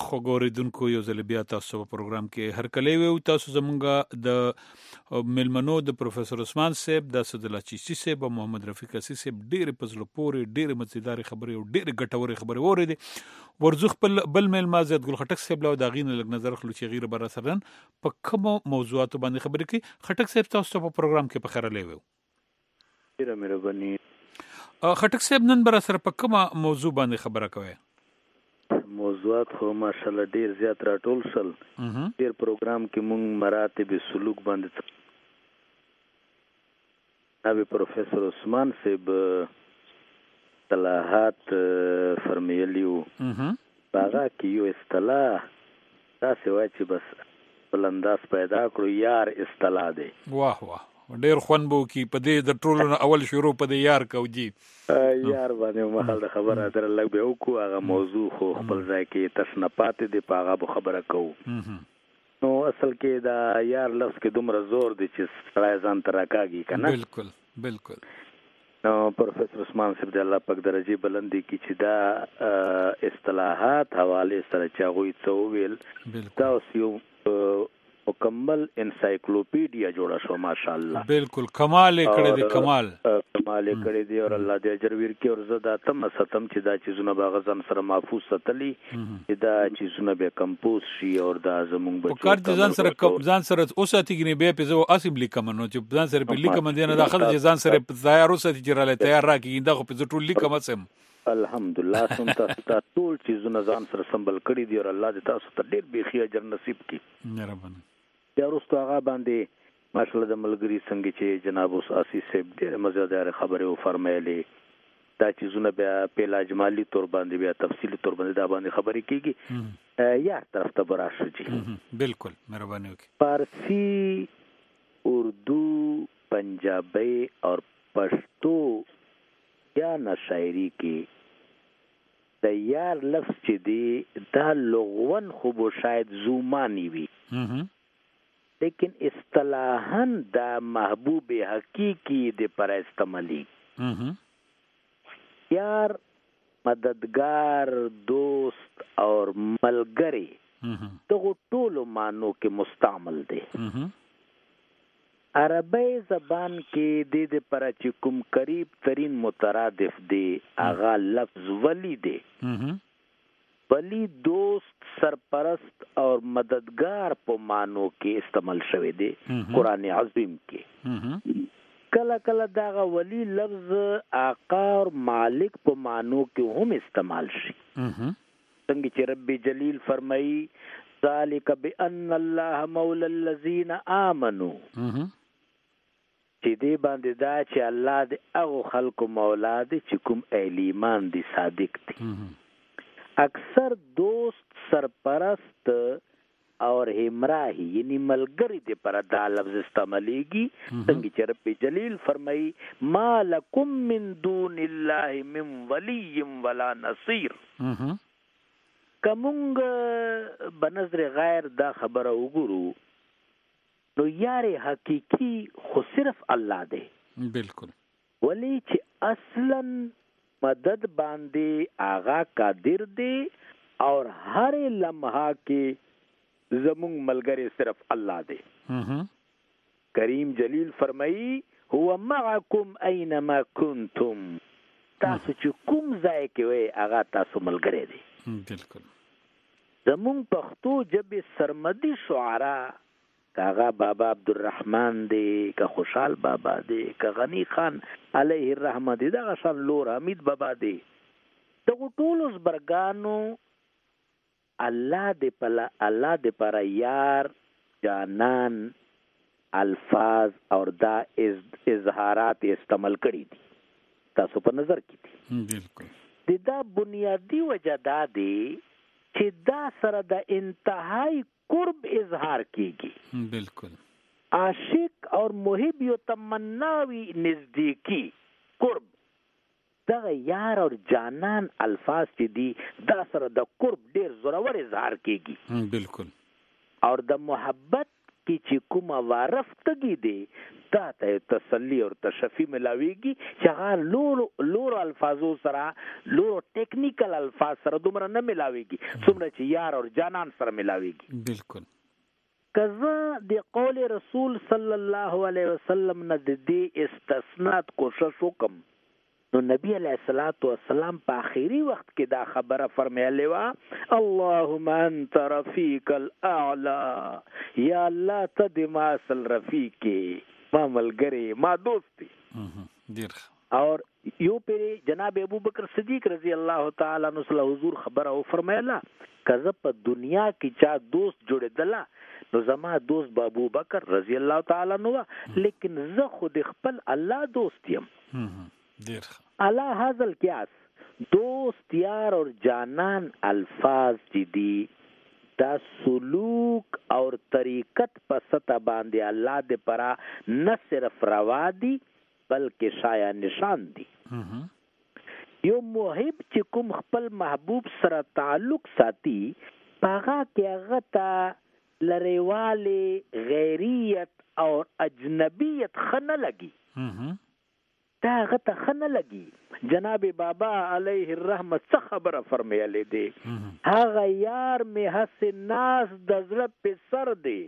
خو ګوریدونکو یو ځل بیا تاسو په پروګرام کې هر کله وي تاسو زمونږ د ملمنو د پروفیسور عثمان صاحب د صدلا چیسی صاحب او محمد رفیق اسی صاحب ډېر پزله پورې ډېر مزیدار خبرې او ډېر ګټورې خبرې اورېدې ورزخ بل ملما زید ګل خټک صاحب له داغین لګ نظر خلو چې غیر بر سرن په کوم موضوعات باندې خبرې کوي خټک صاحب تاسو په پروګرام کې په خره لیوي ډېر مهرباني خټک صاحب نن بر سره په کوم موضوع باندې خبره کوي موضوعات خو ماشاءالله ډیر زیات راټول شل ډیر پروګرام کې مونږ مراتب سلوک باندې نبی پروفیسور عثمان صاحب اصطلاحات فرمیلیو باغا کې یو اصطلاح تاسو وایي چې بس بلنداز پیدا کړو یار اصطلاح دی واه واه ډیر خون بو کی په دې د ټولو اول شروع په دې یار کوجی یار باندې مخال د خبره در لګ به وکړو هغه موضوع خو خپل ځای کې تشنپات دي په هغه خبره کوو نو اصل کې دا یار لفظ کې دومره زور دی چې سړی ځان ته راکاږي کنه بالکل نو پروفیسور عثمان صاحب د الله پاک درجه بلندي کې چې دا اصطلاحات حواله سره چاغوي څو ویل دا یو مکمل انسایکلوپیډیا جوړه شو ماشاءالله بالکل کمال کړی دی کمال کړی دی او الله دې اجر ورکړي او زه دا تم ستم چې دا چیزونه باغزن سره محفوظ ستلی چې دا چیزونه به کمپوز شي او دا زمونږ بچو کار ځان سره اوساتګنی به په زو اسیم لیکم نو چې ځان سره په لیکم دی نه داخله چې ځان سره تیار اوساتې جراله تیار راکې دا خو په ټول لیکم سم الحمدلله سنت ټول چیزونه ځان سره سمبل کړی دی او الله دې تاسو ته ډېر بيخي اجر نصیب کړي مهرباني یا رستو هغه باندې ماشاءالله د ملګری څنګه چې جناب اساسی صاحب ډېر مزیدار خبرې و فرمایلې دا چیزونه بیا په اجمالی تور باندې بیا تفصیلی تور باندې دا باندې خبرې کیږي یا طرف ته براشي جی بالکل مهرباني وکړئ فارسی اردو پنجابی اور پښتو یا نشاعری کې د یار لفظ چې دی دا لغون خو به شاید زومانی وي لیکن اصطلاحاً دا محبوب حقیقی دے پر استعمالی یار مددگار دوست اور ملګری دغه ټولو معنو کې مستعمل دی عربی زبان کې د دې پر چې کوم قریب ترین مترادف دی هغه لفظ ولی دی ولی دوست سرپرست اور مددگار په معنو کې استعمال شوی دی قران عظیم کې کله کله دا ولی لفظ آقا اور مالک په معنو کې هم استعمال شي څنګه چې رب جلیل فرمایي ذالک بان الله مولا الذین آمنوا چې دې باندې دا چې الله دې هغه خلکو مولا دی چې کوم اهل ایمان دي صادق دي اکثر دوست سرپرست اور همراهی یعنی ملګری دې پر دا لفظ استعمالېږي څنګه چې رب جلیل فرمایي ما لکم من دون الله من ولی ولا نصير کومنګ بنظر غیر دا خبره وګورو نو یار حقیقی خو صرف الله دی بالکل ولی چې اصلا مدد باندې آغا قادر دی اور ہر لمحہ کې زمون ملګری صرف الله دی کریم جلیل فرمایي هو معکم اينما کنتم تاسو چې کوم ځای کې وي هغه تاسو ملګری دی بالکل زمون پښتو جبه سرمدي شعرا کاغا بابا عبدالرحمن دی کا خوشحال بابا دی کا غنی خان علیه الرحمه دی دا شان لور حمید بابا دی دغه ټول زبرګانو الله دې پر یار جانان الفاظ اور دا اظهارات استعمال کړي دي تاسو په نظر کې دي بالکل دا بنیادی وجہ دا دی چې دا سره د انتهائی قرب اظهار کیږي بالکل عاشق اور محب یو تمناوی نزدیکی قرب دا یار اور جانان الفاظ چې دي دا سره د قرب ډیر زورور اظهار کیږي بالکل اور د محبت کی چې کومه وارفتګي دي دا ته تسلی او تشفی ملاویږي چې هغه لور الفاظو سره لور ټیکنیکل الفاظ سره دومره نه ملاویږي څومره چې یار او جانان سره ملاویږي. بالکل. کزه د قول رسول صلی الله علیه وسلم نه د دې استثناء کوشش وکم نو نبی علیہ الصلوۃ والسلام په آخري وخت کې دا خبره فرمایلی و اللهم انت رفیق الاعلى یا الله ته د ما اصل رفیق ما ملګری ما دوستی ډیر. اور یو پیری جناب ابو بکر صدیق رضی الله تعالی عنہ صلی حضور خبره او فرمایله کزه په دنیا کې چا دوست جوړیدله نو زما دوست با ابو بکر رضی الله تعالی عنہ لیکن زه خود خپل الله دوست یم. دیر. علا هذا القياس دوست یار اور جانان الفاظ جدی دا سلوک اور طریقت په سطح باندې الله دې پرا نه صرف روا دي بلکې شایع نشان دي. یو محب چې کوم خپل محبوب سره تعلق ساتي پاغه کې هغه ته لریواله غیریت اور اجنبیت خنه لګي دا هغه ته خنه لګي. جناب بابا علیه الرحمه څه خبره فرمایلی دی هغه یار می حس ناس د زړه په سر دی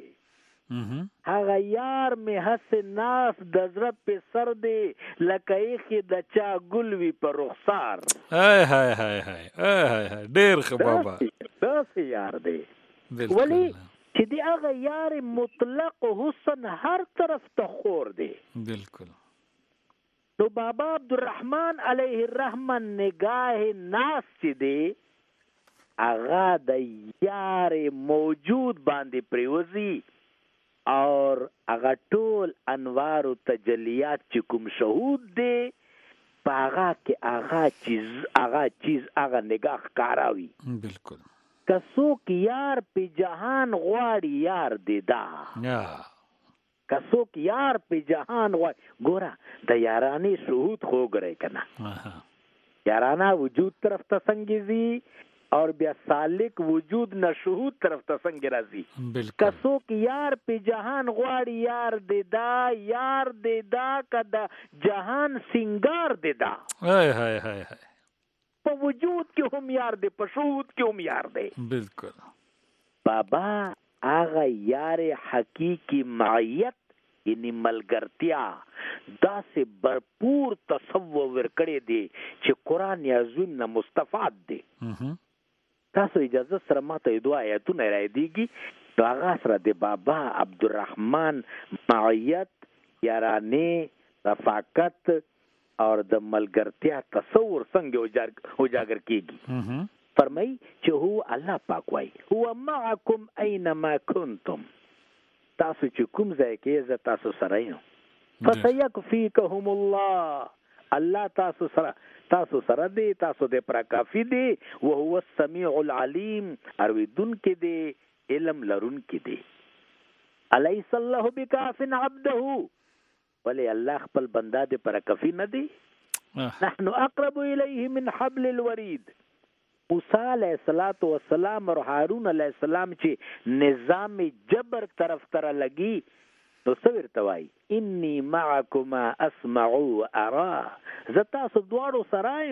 هغه یار می حس ناس د زړه په سر دی لکه یې د چا ګل وی په رخسار. هاي هاي هاي هاي ډیر ښه بابا دا یار دی. ولی چې دی هغه یار مطلق حسن هر طرف ته خور دی. بالکل. نو بابا عبدالرحمن علیه الرحمن نگاه ناس چې دی هغه د یار موجود باندې پریوزی اور هغه ټول انوار او تجلیات چې کوم شهود دی په هغه کې هغه چیز هغه نگاه کاراوي. بالکل. کڅوک یار په جهان غواړي یار دی دا کڅوک یار په جهان غواړي ګوره د یارانی شهود خو ګره کنه یارانا وجود طرف ته څنګه زی اور بیا سالک وجود نه شهود طرف ته څنګه راځي. کڅوک یار په جهان غواړي یار دی دا کدا جهان سنگار دی دا هاي هاي هاي په وجود کې هم یار دی په شهود کې هم یار دی. بالکل. بابا آغا یار حقیقی معیت یعنی ملګرتیا داسې برپور تصور کړی دی چې قرآن عظیم نه مستفاد دی. تاسو اجازه سره ماته دوه آیاتونه راځيږي نو هغه سره د بابا عبدالرحمن معیت یارانه رفاقت اور د ملګرتیا تصور څنګه اجاگر کیږي. فرمای چې هو الله پاک وای هو معکم اينما کنتم تاسو چې کوم ځای کې ز تاسو سره یو فسيكفيكهم الله الله تاسو سره دی تاسو دې پر کافی دی او هو السميع العليم ارویدون کې دی علم لرون کې دی. الیس الله بکاف عبده ولی الله خپل بنده دې پر کافی نه دی. نحن اقرب الیه من حبل الورید. موسی علیہ الصلوۃ والسلام اور هارون علیہ السلام چې نظام جبر طرف تر لګي نو صبر توای انی معکما اسمع وارى زتا سو دوړو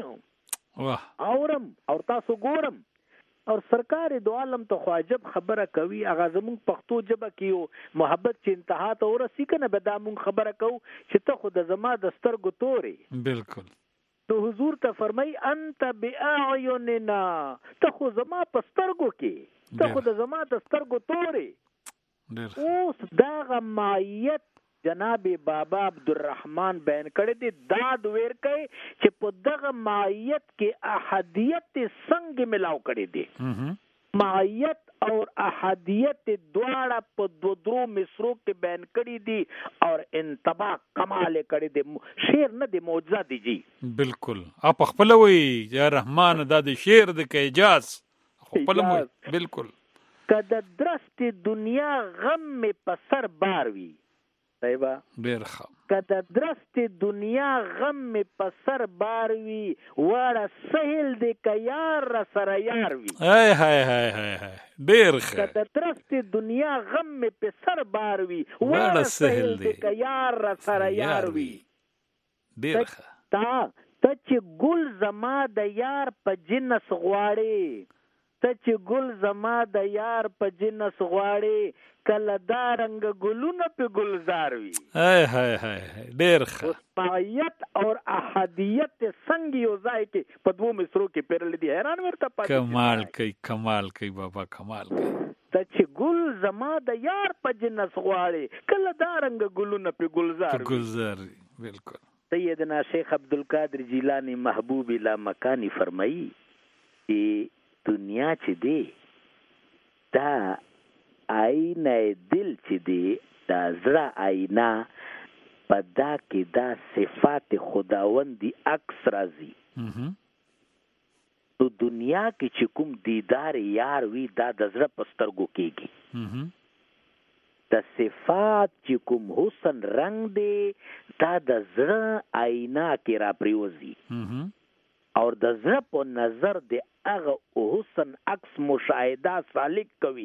سرایم اورم اور تاسو ګورم اور سرکار دو عالم ته خواجب خبره کوي اغه زمون پښتو جبه کیو محبت چې انتها ته ورسی کنه به دا مون خبره کو چې ته خود زما دستر ګو توري. بالکل. تو حضور ته فرمای انت باعیننا ته خو زما پسترګو کې ته خو د زما دسترګو توري. اوس دا معیت جناب بابا عبدالرحمن بیان کړی دی داد ویر کوي چې په دغه معیت کې احدیت څنګه ملاو کړی دی. معیت اور احدیت دواړه په دو درو مصرو کې بیان کړی دي اور انتباه کمال کړی دی شعر نه دی معجزه دی جی. بالکل. اپ خپل وی یا رحمان دا د شعر د اجاز خپل وی. بالکل. کده درست دنیا غم می په سر بار وی طيبه ډیر ښه کده درست دنیا غم می پسر باروي وړه سهل دې کيار سره یار وي هاي هاي هاي هاي ډیر ښه کده درست دنیا غم می پسر باروي وړه سهل دې کيار سره یار وي ډیر ښه ته چې ګل زما د یار په جنس غواړي ته چې ګل زما د یار په جنس غواړي کله دا رنگ ګلونه په گلزار وي هاي هاي هاي ډیر ښه پایت اور احادیت څنګه یو ځای کې په دوه مصرو کې پیرل دي حیران ورته پاتې کمال کوي بابا کمال کوي ته چې ګل زما د یار په جنس غواړي کله دا رنگ ګلونه په گلزار وي بالکل سیدنا شیخ عبدالقادر جیلانی محبوب الی مکانی فرمایي چې دنیا چې دی دا آینه دل چې دی دا زړه آینه په دا کې دا صفات خداوندی عکس راځي تو دنیا کې چې کوم دیدار یار وي دا د زړه په سترګو کېږي د صفات چې کوم حسن رنگ دی دا د زړه آینه کې را پریوزي اور د زړه په نظر د هغه حسن عکس مشاهده سالک کوي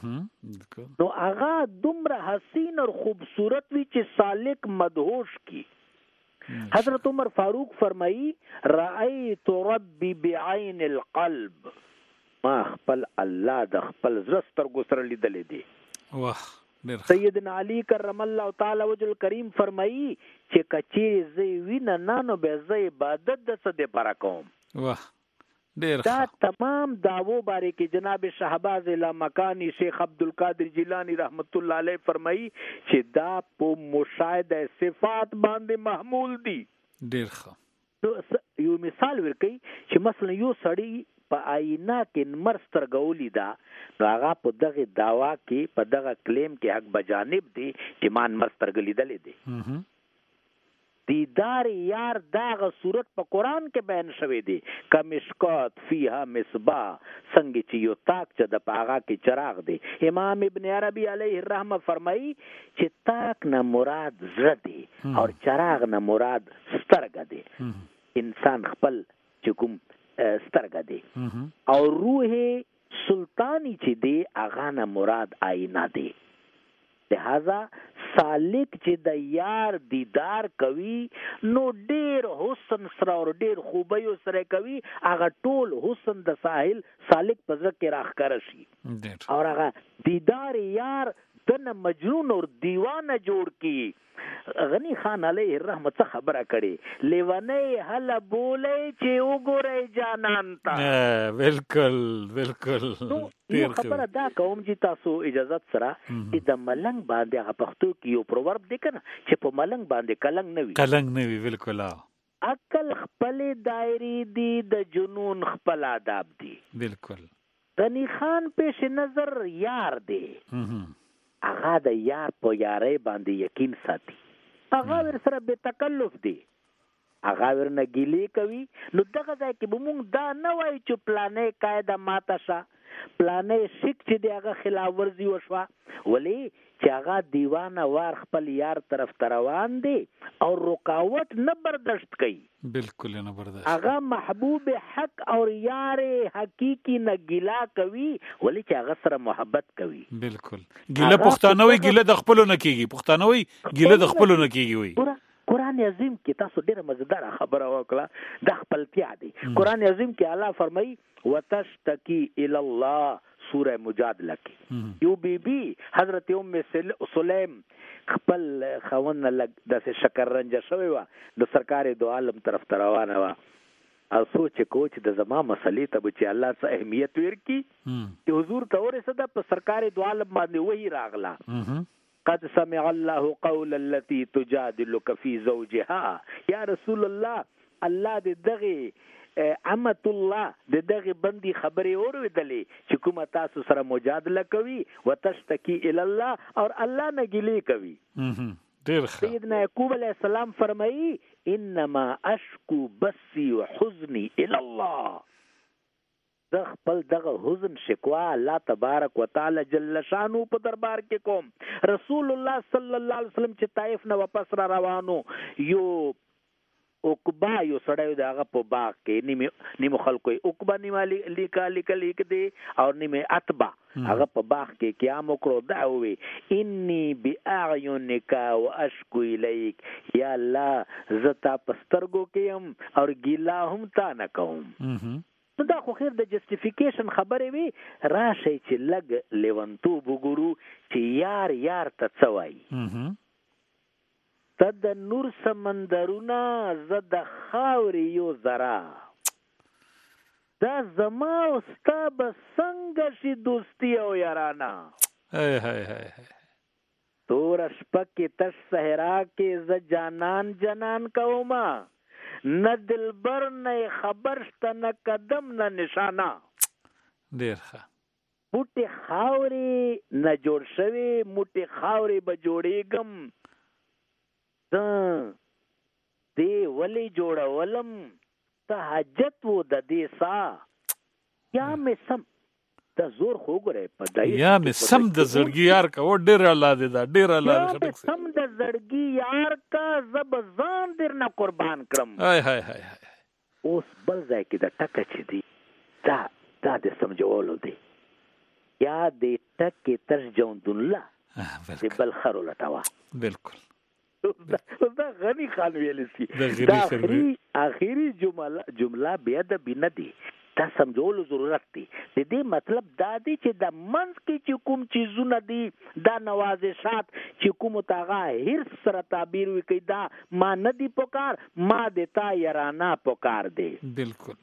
نو هغه دومره حسین اور خوبصورت وی چې سالک مدهوش کی حضرت عمر فاروق فرمایي رأیت ربی بعین القلب ما خپل الله د خپل زړه سترګو سره لیدلې دي واه سیدنا علی کرم الله تعالی وجه الکریم فرمایي چې کچې زی وینه نانو به زی عبادت د څه د پر کوم واه ډیر دا تمام داوو باره کې جناب شهباز الی مکانی شیخ عبدالقادر جیلانی رحمت الله علیه فرمایي چې دا په مشاهده صفات باندې محمول دي ډیر ښه یو مثال ورکړي چې مثلا یو سړی په آینه کې مرسترګولی دا نو هغه په دغه داوا کې په دغه کلیم کې حق بجانب دی چې مان مرسترګلی دلې دی دیدار یار داغه صورت په قران کې بیان شوی دی کمشکات فیها مصباح څنګه چې یو تاک چې د پاغا کې چراغ دی امام ابن عربی علیه الرحمه فرمایي چې تاک نه مراد زړه دی او چراغ نه مراد سترګه دی انسان خپل چې کوم سترګه دی او روح سلطانی چې دی هغه نه مراد آینه دی لہذا سالک چې د یار دیدار کوي نو ډیر حسن سره او ډیر خوبیو سره کوي هغه ټول حسن د ساحل سالک په ځکه کې راخکاره شي او هغه دیدار یار دنه مجنون اور دیوانه جوړ کی غنی خان علیه الرحمه څه خبره کړي لیوانه هل بولې چې وګورې جانان تا بالکل یو خبره دا کوم چې تاسو اجازه سره چې د ملنګ باندې هغه پښتو کې یو پروورب دی کنه چې په ملنګ باندې کلنګ نه وي بالکل عقل خپل دایری دی د جنون خپل آداب دی بالکل غنی خان پیش نظر یار دی هغه د یار په یارۍ باندې یقین ساتي هغه ور سره به تکلف دی هغه ورنه ګیلې کوي نو دغه ځای کې به موږ دا نه وایو چې پلانې قاعده ماته شه پلانې شک چې دی هغه خلاف ورزي وشوه ولی چې هغه دیوانه وار خپل یار طرف روان دی او رکاوټ نه برداشت کوي بالکل نه برداشت هغه محبوب حق اور یار حقیقی نه ګیلا کوي ولی چې هغه سره محبت کوي بالکل ګیله پښتانوي ګیله د خپل نه کیږي پښتانوي ګیله د خپل نه کیږي وي قرآن عظیم کې تاسو ډیره مزیدار خبره وکړه د خپلتیا دی قرآن عظیم کې الله فرمایي وتشتکی الی الله سوره مجادله کې یو بیبي حضرت ام سلیم خپل خوند د شکر رنجه شوی و د سرکار دو عالم طرف روانه و او سوچ کوچ د زما مسلې ته چې الله څه اهمیت ورکړي چې حضور ته ورسېده په سرکار دو عالم باندې وਹੀ راغله قد سمع الله قول التي تجادلك في زوجها یا رسول الله الله دې دغه امت الله د دغه بندي خبرې اوریدلې چې کومه تاسو سره مجادله کوي وتشتکی الی الله اور الله نه ګیلې کوي سیدنا یعقوب علیہ السلام فرمایي انما اشکو بثی وحزنی الی الله د خپل دغه حزن شکوا الله تبارک وتعالى جل شانو په دربار کې کوم. رسول الله صلی الله علیه وسلم چې طائف نه واپس را روانو، یو عقبہ یو سړی دغه په باغ کې نیمه خلکو عقبہ نیمه لیکل دی او نیمه اتبع هغه په باغ کې قیام وکړو، دا وی انی باعینک واشکو الیک، یا الله زتا پسترګو کې هم او ګیلا هم تا نه کوم. دا خو خیر د جسټیفیکیشن خبرې وي، راشي چې لګ لیونتوب وګورو چې یار ته څه وایي. ته د نور سمندرونه زه د خاورې یو ذره، دا زما او ستا به څنګه شي دوستي او یارانه. توره شپه کې تش صحرا کې زه جانان جنان کومه، نه دلبر نه خبر شته نه قدم نه نشانه. ډېر ښه. موټې خاورې نه جوړ شوي، موټې خاورې به جوړېږم، دې ولی جوړولم ته حاجت و د دې سا، یا مې سم د زور خو ګورې په دای یا مې سم د زړګي یار کا و ډېر الله دې دا ډېر الله دې سم د زړګي یار کا زب ځان در نه قربان کړم. اوس بل ځای کې د ټکه چې دی دا د سمجولو دی، یا د ټکې تر جوندله د بل خرو لټوا. بالکل دا غنی خان ویل سی دا اخیری جمله بیا د بنا دی، دا سمجولو ضرورت دی. د دې مطلب دا دی چې د منځ کې چې کوم چیزونه دي دا نوازشات چې کوم تاغه هر سره تعبیر وي کوي، دا ما نه دی پکار، ما دیتا یارانا پکار دی. بالکل.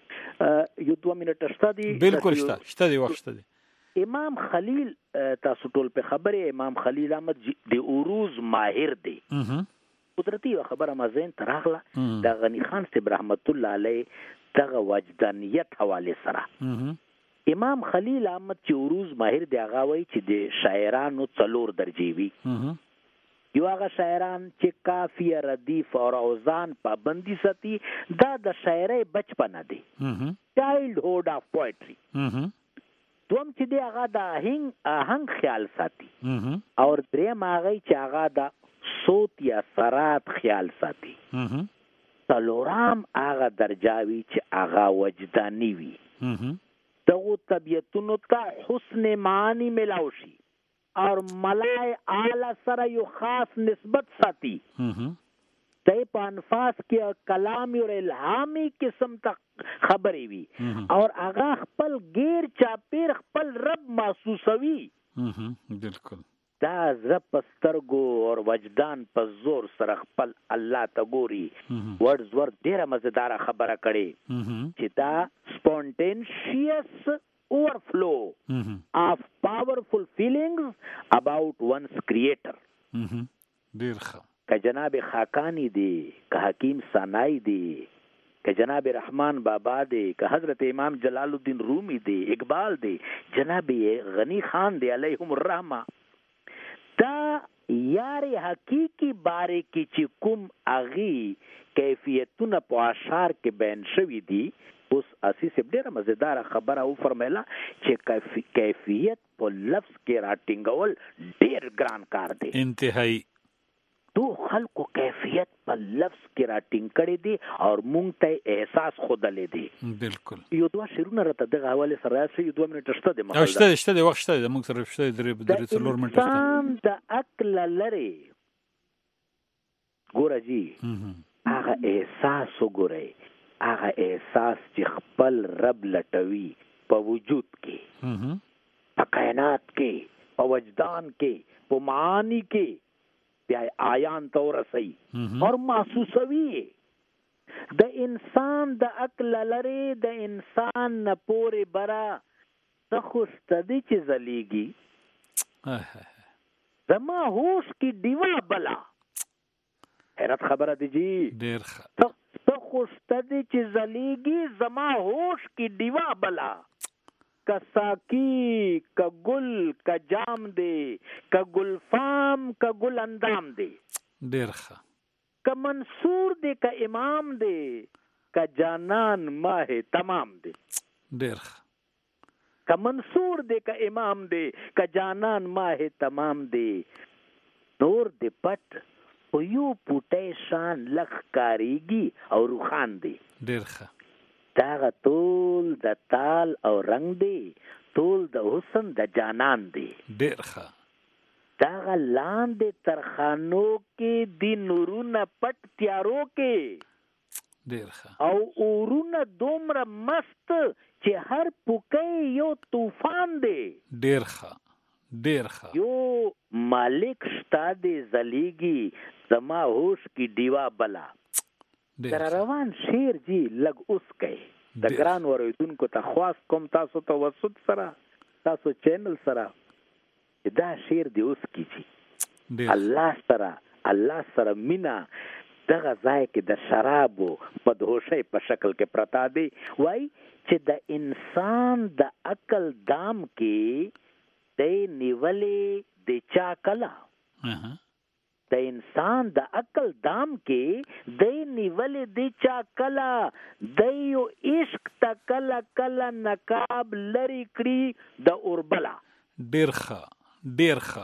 یو 2 منټه شته دی. بالکل شته دی وخت دی. امام خلیل تاسو ټول په خبره، امام خلیل احمد د عروض ماهر دی. قدرتی خبره مازین تراغله د غنی خان صاحب رحمت الله علیه دغه وجدانیت حواله سره. امام خلیل احمد چې عروض ماهر دی، هغه وایي چې د شاعرانو 4 درجې وي. یو هغه شاعران چې کافیه، ردیف او اوزان پابندي ساتي، دا د شاعرۍ بچپن دی، چایلډ هود اف پوئټری. دوم چې دی هغه د آهنګ خیال ساتي، او دریم هغه چې هغه د صوت یا سرات خیال ساتي. څلورم هغه درجاوي چې هغه وجداني وي، دغه طبیعتونو ته حسن معنی ملاو شي او ملای اعلی سره یو خاص نسبت ساتي. دای په انفاس کې کلامی او الهامی قسم تک خبرې وي، اور هغه خپل غیر چاپیر خپل رب محسوسوي. بالکل. دا زړه په سترګو او وجدان په زور سره خپل الله ته ګوري. ورډز ډیره مزیدار خبره کړي چې دا spontaneous overflow of powerful feelings about one's creator. ډیر ښه. که جناب خاکانی دی، که حکیم سانائی دی، که جناب رحمان بابا دی، که حضرت امام جلال الدین رومی دی، اقبال دی، جناب غنی خان دی علیہم الرحمہ، دا یار حقیقی بارے کی چې کوم اغي کیفیتونه په اشعار کې بیان شوی دی. اوس اسی سے ډیره مزیدار خبره او فرمایله چې کیفیت په لفظ کې راټینګول ډیر ګران کار دی. انتهایی تو خلکو کیفیت په لفظ کې راټینګ کړي دي او مونږ ته احساس خودلې دي. بالکل. یو 2 شیرونه راته دغه حواله سره راځي، یو 2 منټه شته د مخه شته د وخت شته د موږ سره شته درې 4 منټه شته. انسان د عقل لري ګوره جی، هغه احساس وګورئ، هغه احساس چې خپل رب لټوي په وجود کې، په کائنات کې، په وجدان کې، په معانی کې، بیا آیان تو رسي اور محسوسوي. د انسان د عقل لري، د انسان نه پورې برا ته خوشتدي چې زليږي. زما هوش کی دیوا بلا، حیرت خبره دی جی. ډیر ښه. ته خوشتدي چې زليږي، زما هوش کی دیوا بلا. کا ساکی، کا گل، کا جام دے، کا گلفام، کا گل اندام دے. ډیر ښه. کا منصور دے، کا امام دے، کا جانان ماہ تمام دے. ډیر که منصور دی که امام دی که جانان ماه تمام دی نور دی پټ خو یو پوټی شان لخ کاریږي او روخان دی ډیر ښه داغه ټول د تال او رنگ دی ټول د حسن د جانان دی ډیر ښه داغه لاندې ترخانو کې دی نورونه پټ تیارو کې ډیر ښه او اورونه دومره مست چې هر پوکې یو طوفان دی ډیر ښه ډیر ښه یو مالک شتا دی زلیږي زما هوش کی دیوا بلا در روان شیر جی لګ اوس کوي د ګران اوریدونکو ته خواست کوم تاسو توسط سره تاسو چینل سره دا شیر دی اوس کیږي الله سره مینا دغه ځای کې د شرابو بدهوشۍ په شکل کې پرتا دی وای چې د انسان د عقل دام کې د نیولې د چا کلا د انسان د عقل دام کې د نیولې د چا کلا د یو عشق تکلا کلا نقاب لری کړی د اوربلا ډیر ښه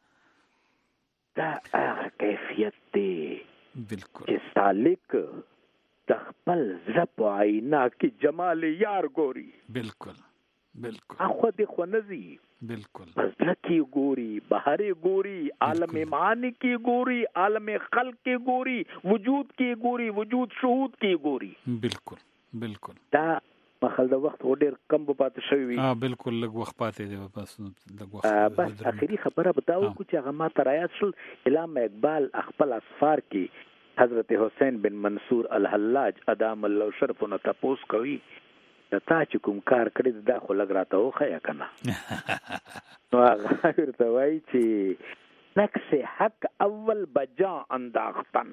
دا هغه کیفیت دی بالکل چې سالک د خپل زړه په آینا کې جمال یار ګوري بالکل اخو دې خو نزي بالکل زړه کې ګوري بهر ګوري عالم معانی کې ګوري عالم خلق کې ګوري وجود کې ګوري وجود شهود کې ګوري بالکل دا مخال د وخت ډیر کم پاتې شوی بالکل لږ وخت پاتې دی بس اخري خبره بتاو چې هغه ما ترایات شل علامه اقبال خپل اسفار کې حضرت حسین بن منصور الحلاج ادام الله شرفونه تپوس کوي تا چې کوم کار کړی دا خو لګ راته وخیا کنه نو هغه ورته وایي چې نقش حق اول بجا انداختن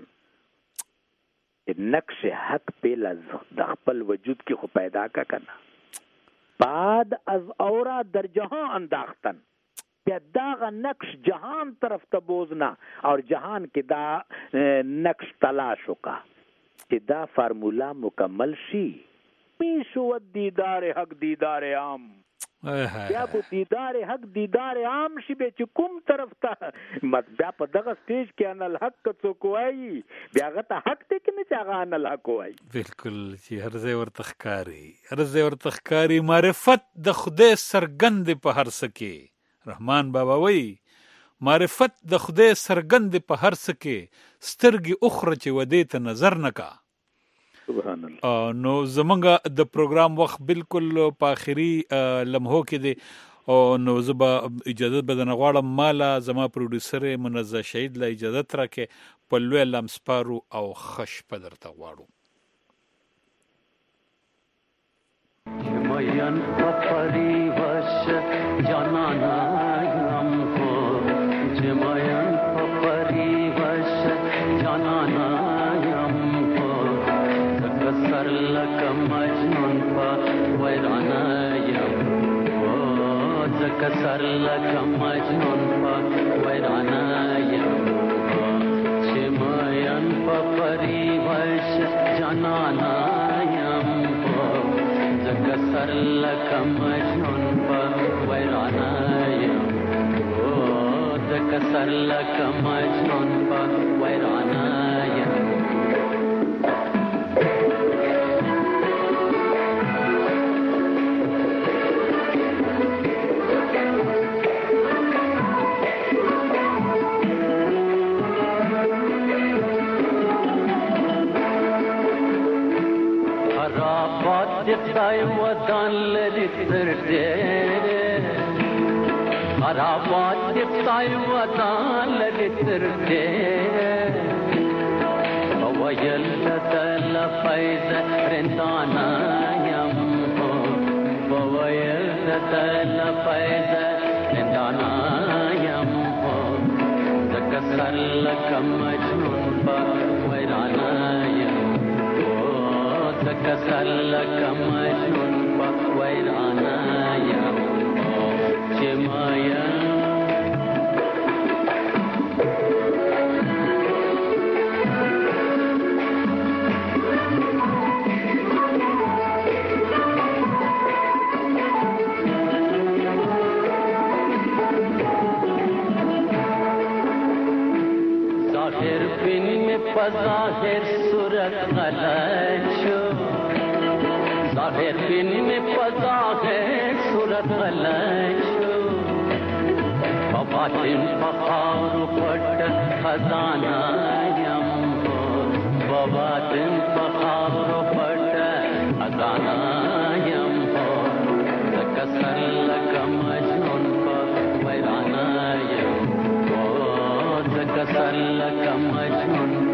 نقش حق پیل از د خپل وجود کې خو پیدا کا کنه بعد از اورا در جهان انداختن بیا داغه نقش جهان طرف ته بوزنا اور جهان کې دا نقش تلاش وکا چې دا فارمولا مکمل شي پیشو دیدار حق دیدار عام بیا په دیدار حق دیدار عام شي به چې کوم طرف ته مت بیا په دغه سټیج کې ان الحق څوک وایي بیا غته حق ته کې نه چاغه ان الحق وایي بالکل چې هر ځای ورته ښکاری معرفت د خدای سرګند په هر سکه رحمان بابا وایي معرفت د خدای سرګند په هر سکه سترګي اخره چې ودې ته نظر نکا سبحان الله نو زمونږ د پروګرام وخت بالکل په آخري لمحو کې دی او نو زبا اجازه بدن غواړم مالا زما پروډوسر منزه شهید لا اجازه ترکه په لوی لمسپارو او خش په درته غواړو مین پپری وش جانانا हमको जमयन पपरी वश जनाना हमको सकसर लक मजनून पा वैराना हमको सकसर लक मजनून पा वैराना हमको जमयन पपरी वश जनाना हमको सकसर लक मजनून पा वैराना कसर लक मजनून पा वैराना हराबाद दिखाई वदान लिखर दे हराबाद दिखाई वदान लिखर दे वयल तल फैज रिंदाना यमो वयल तल फैज रिंदाना यमो सकसर लक मजनून पा वैराना यमो सकसर लक मजनून पा वैराना यमो जमाया फिन में पज़ाहिर सूरत गलत शो ज़ाहिर फिन में पज़ाहिर सूरत गलत शो बातिन पखार पट खजाना यम हो बातिन पखार पट खजाना यम हो कसर कमजन पर वैराना यम हो कसर कमजन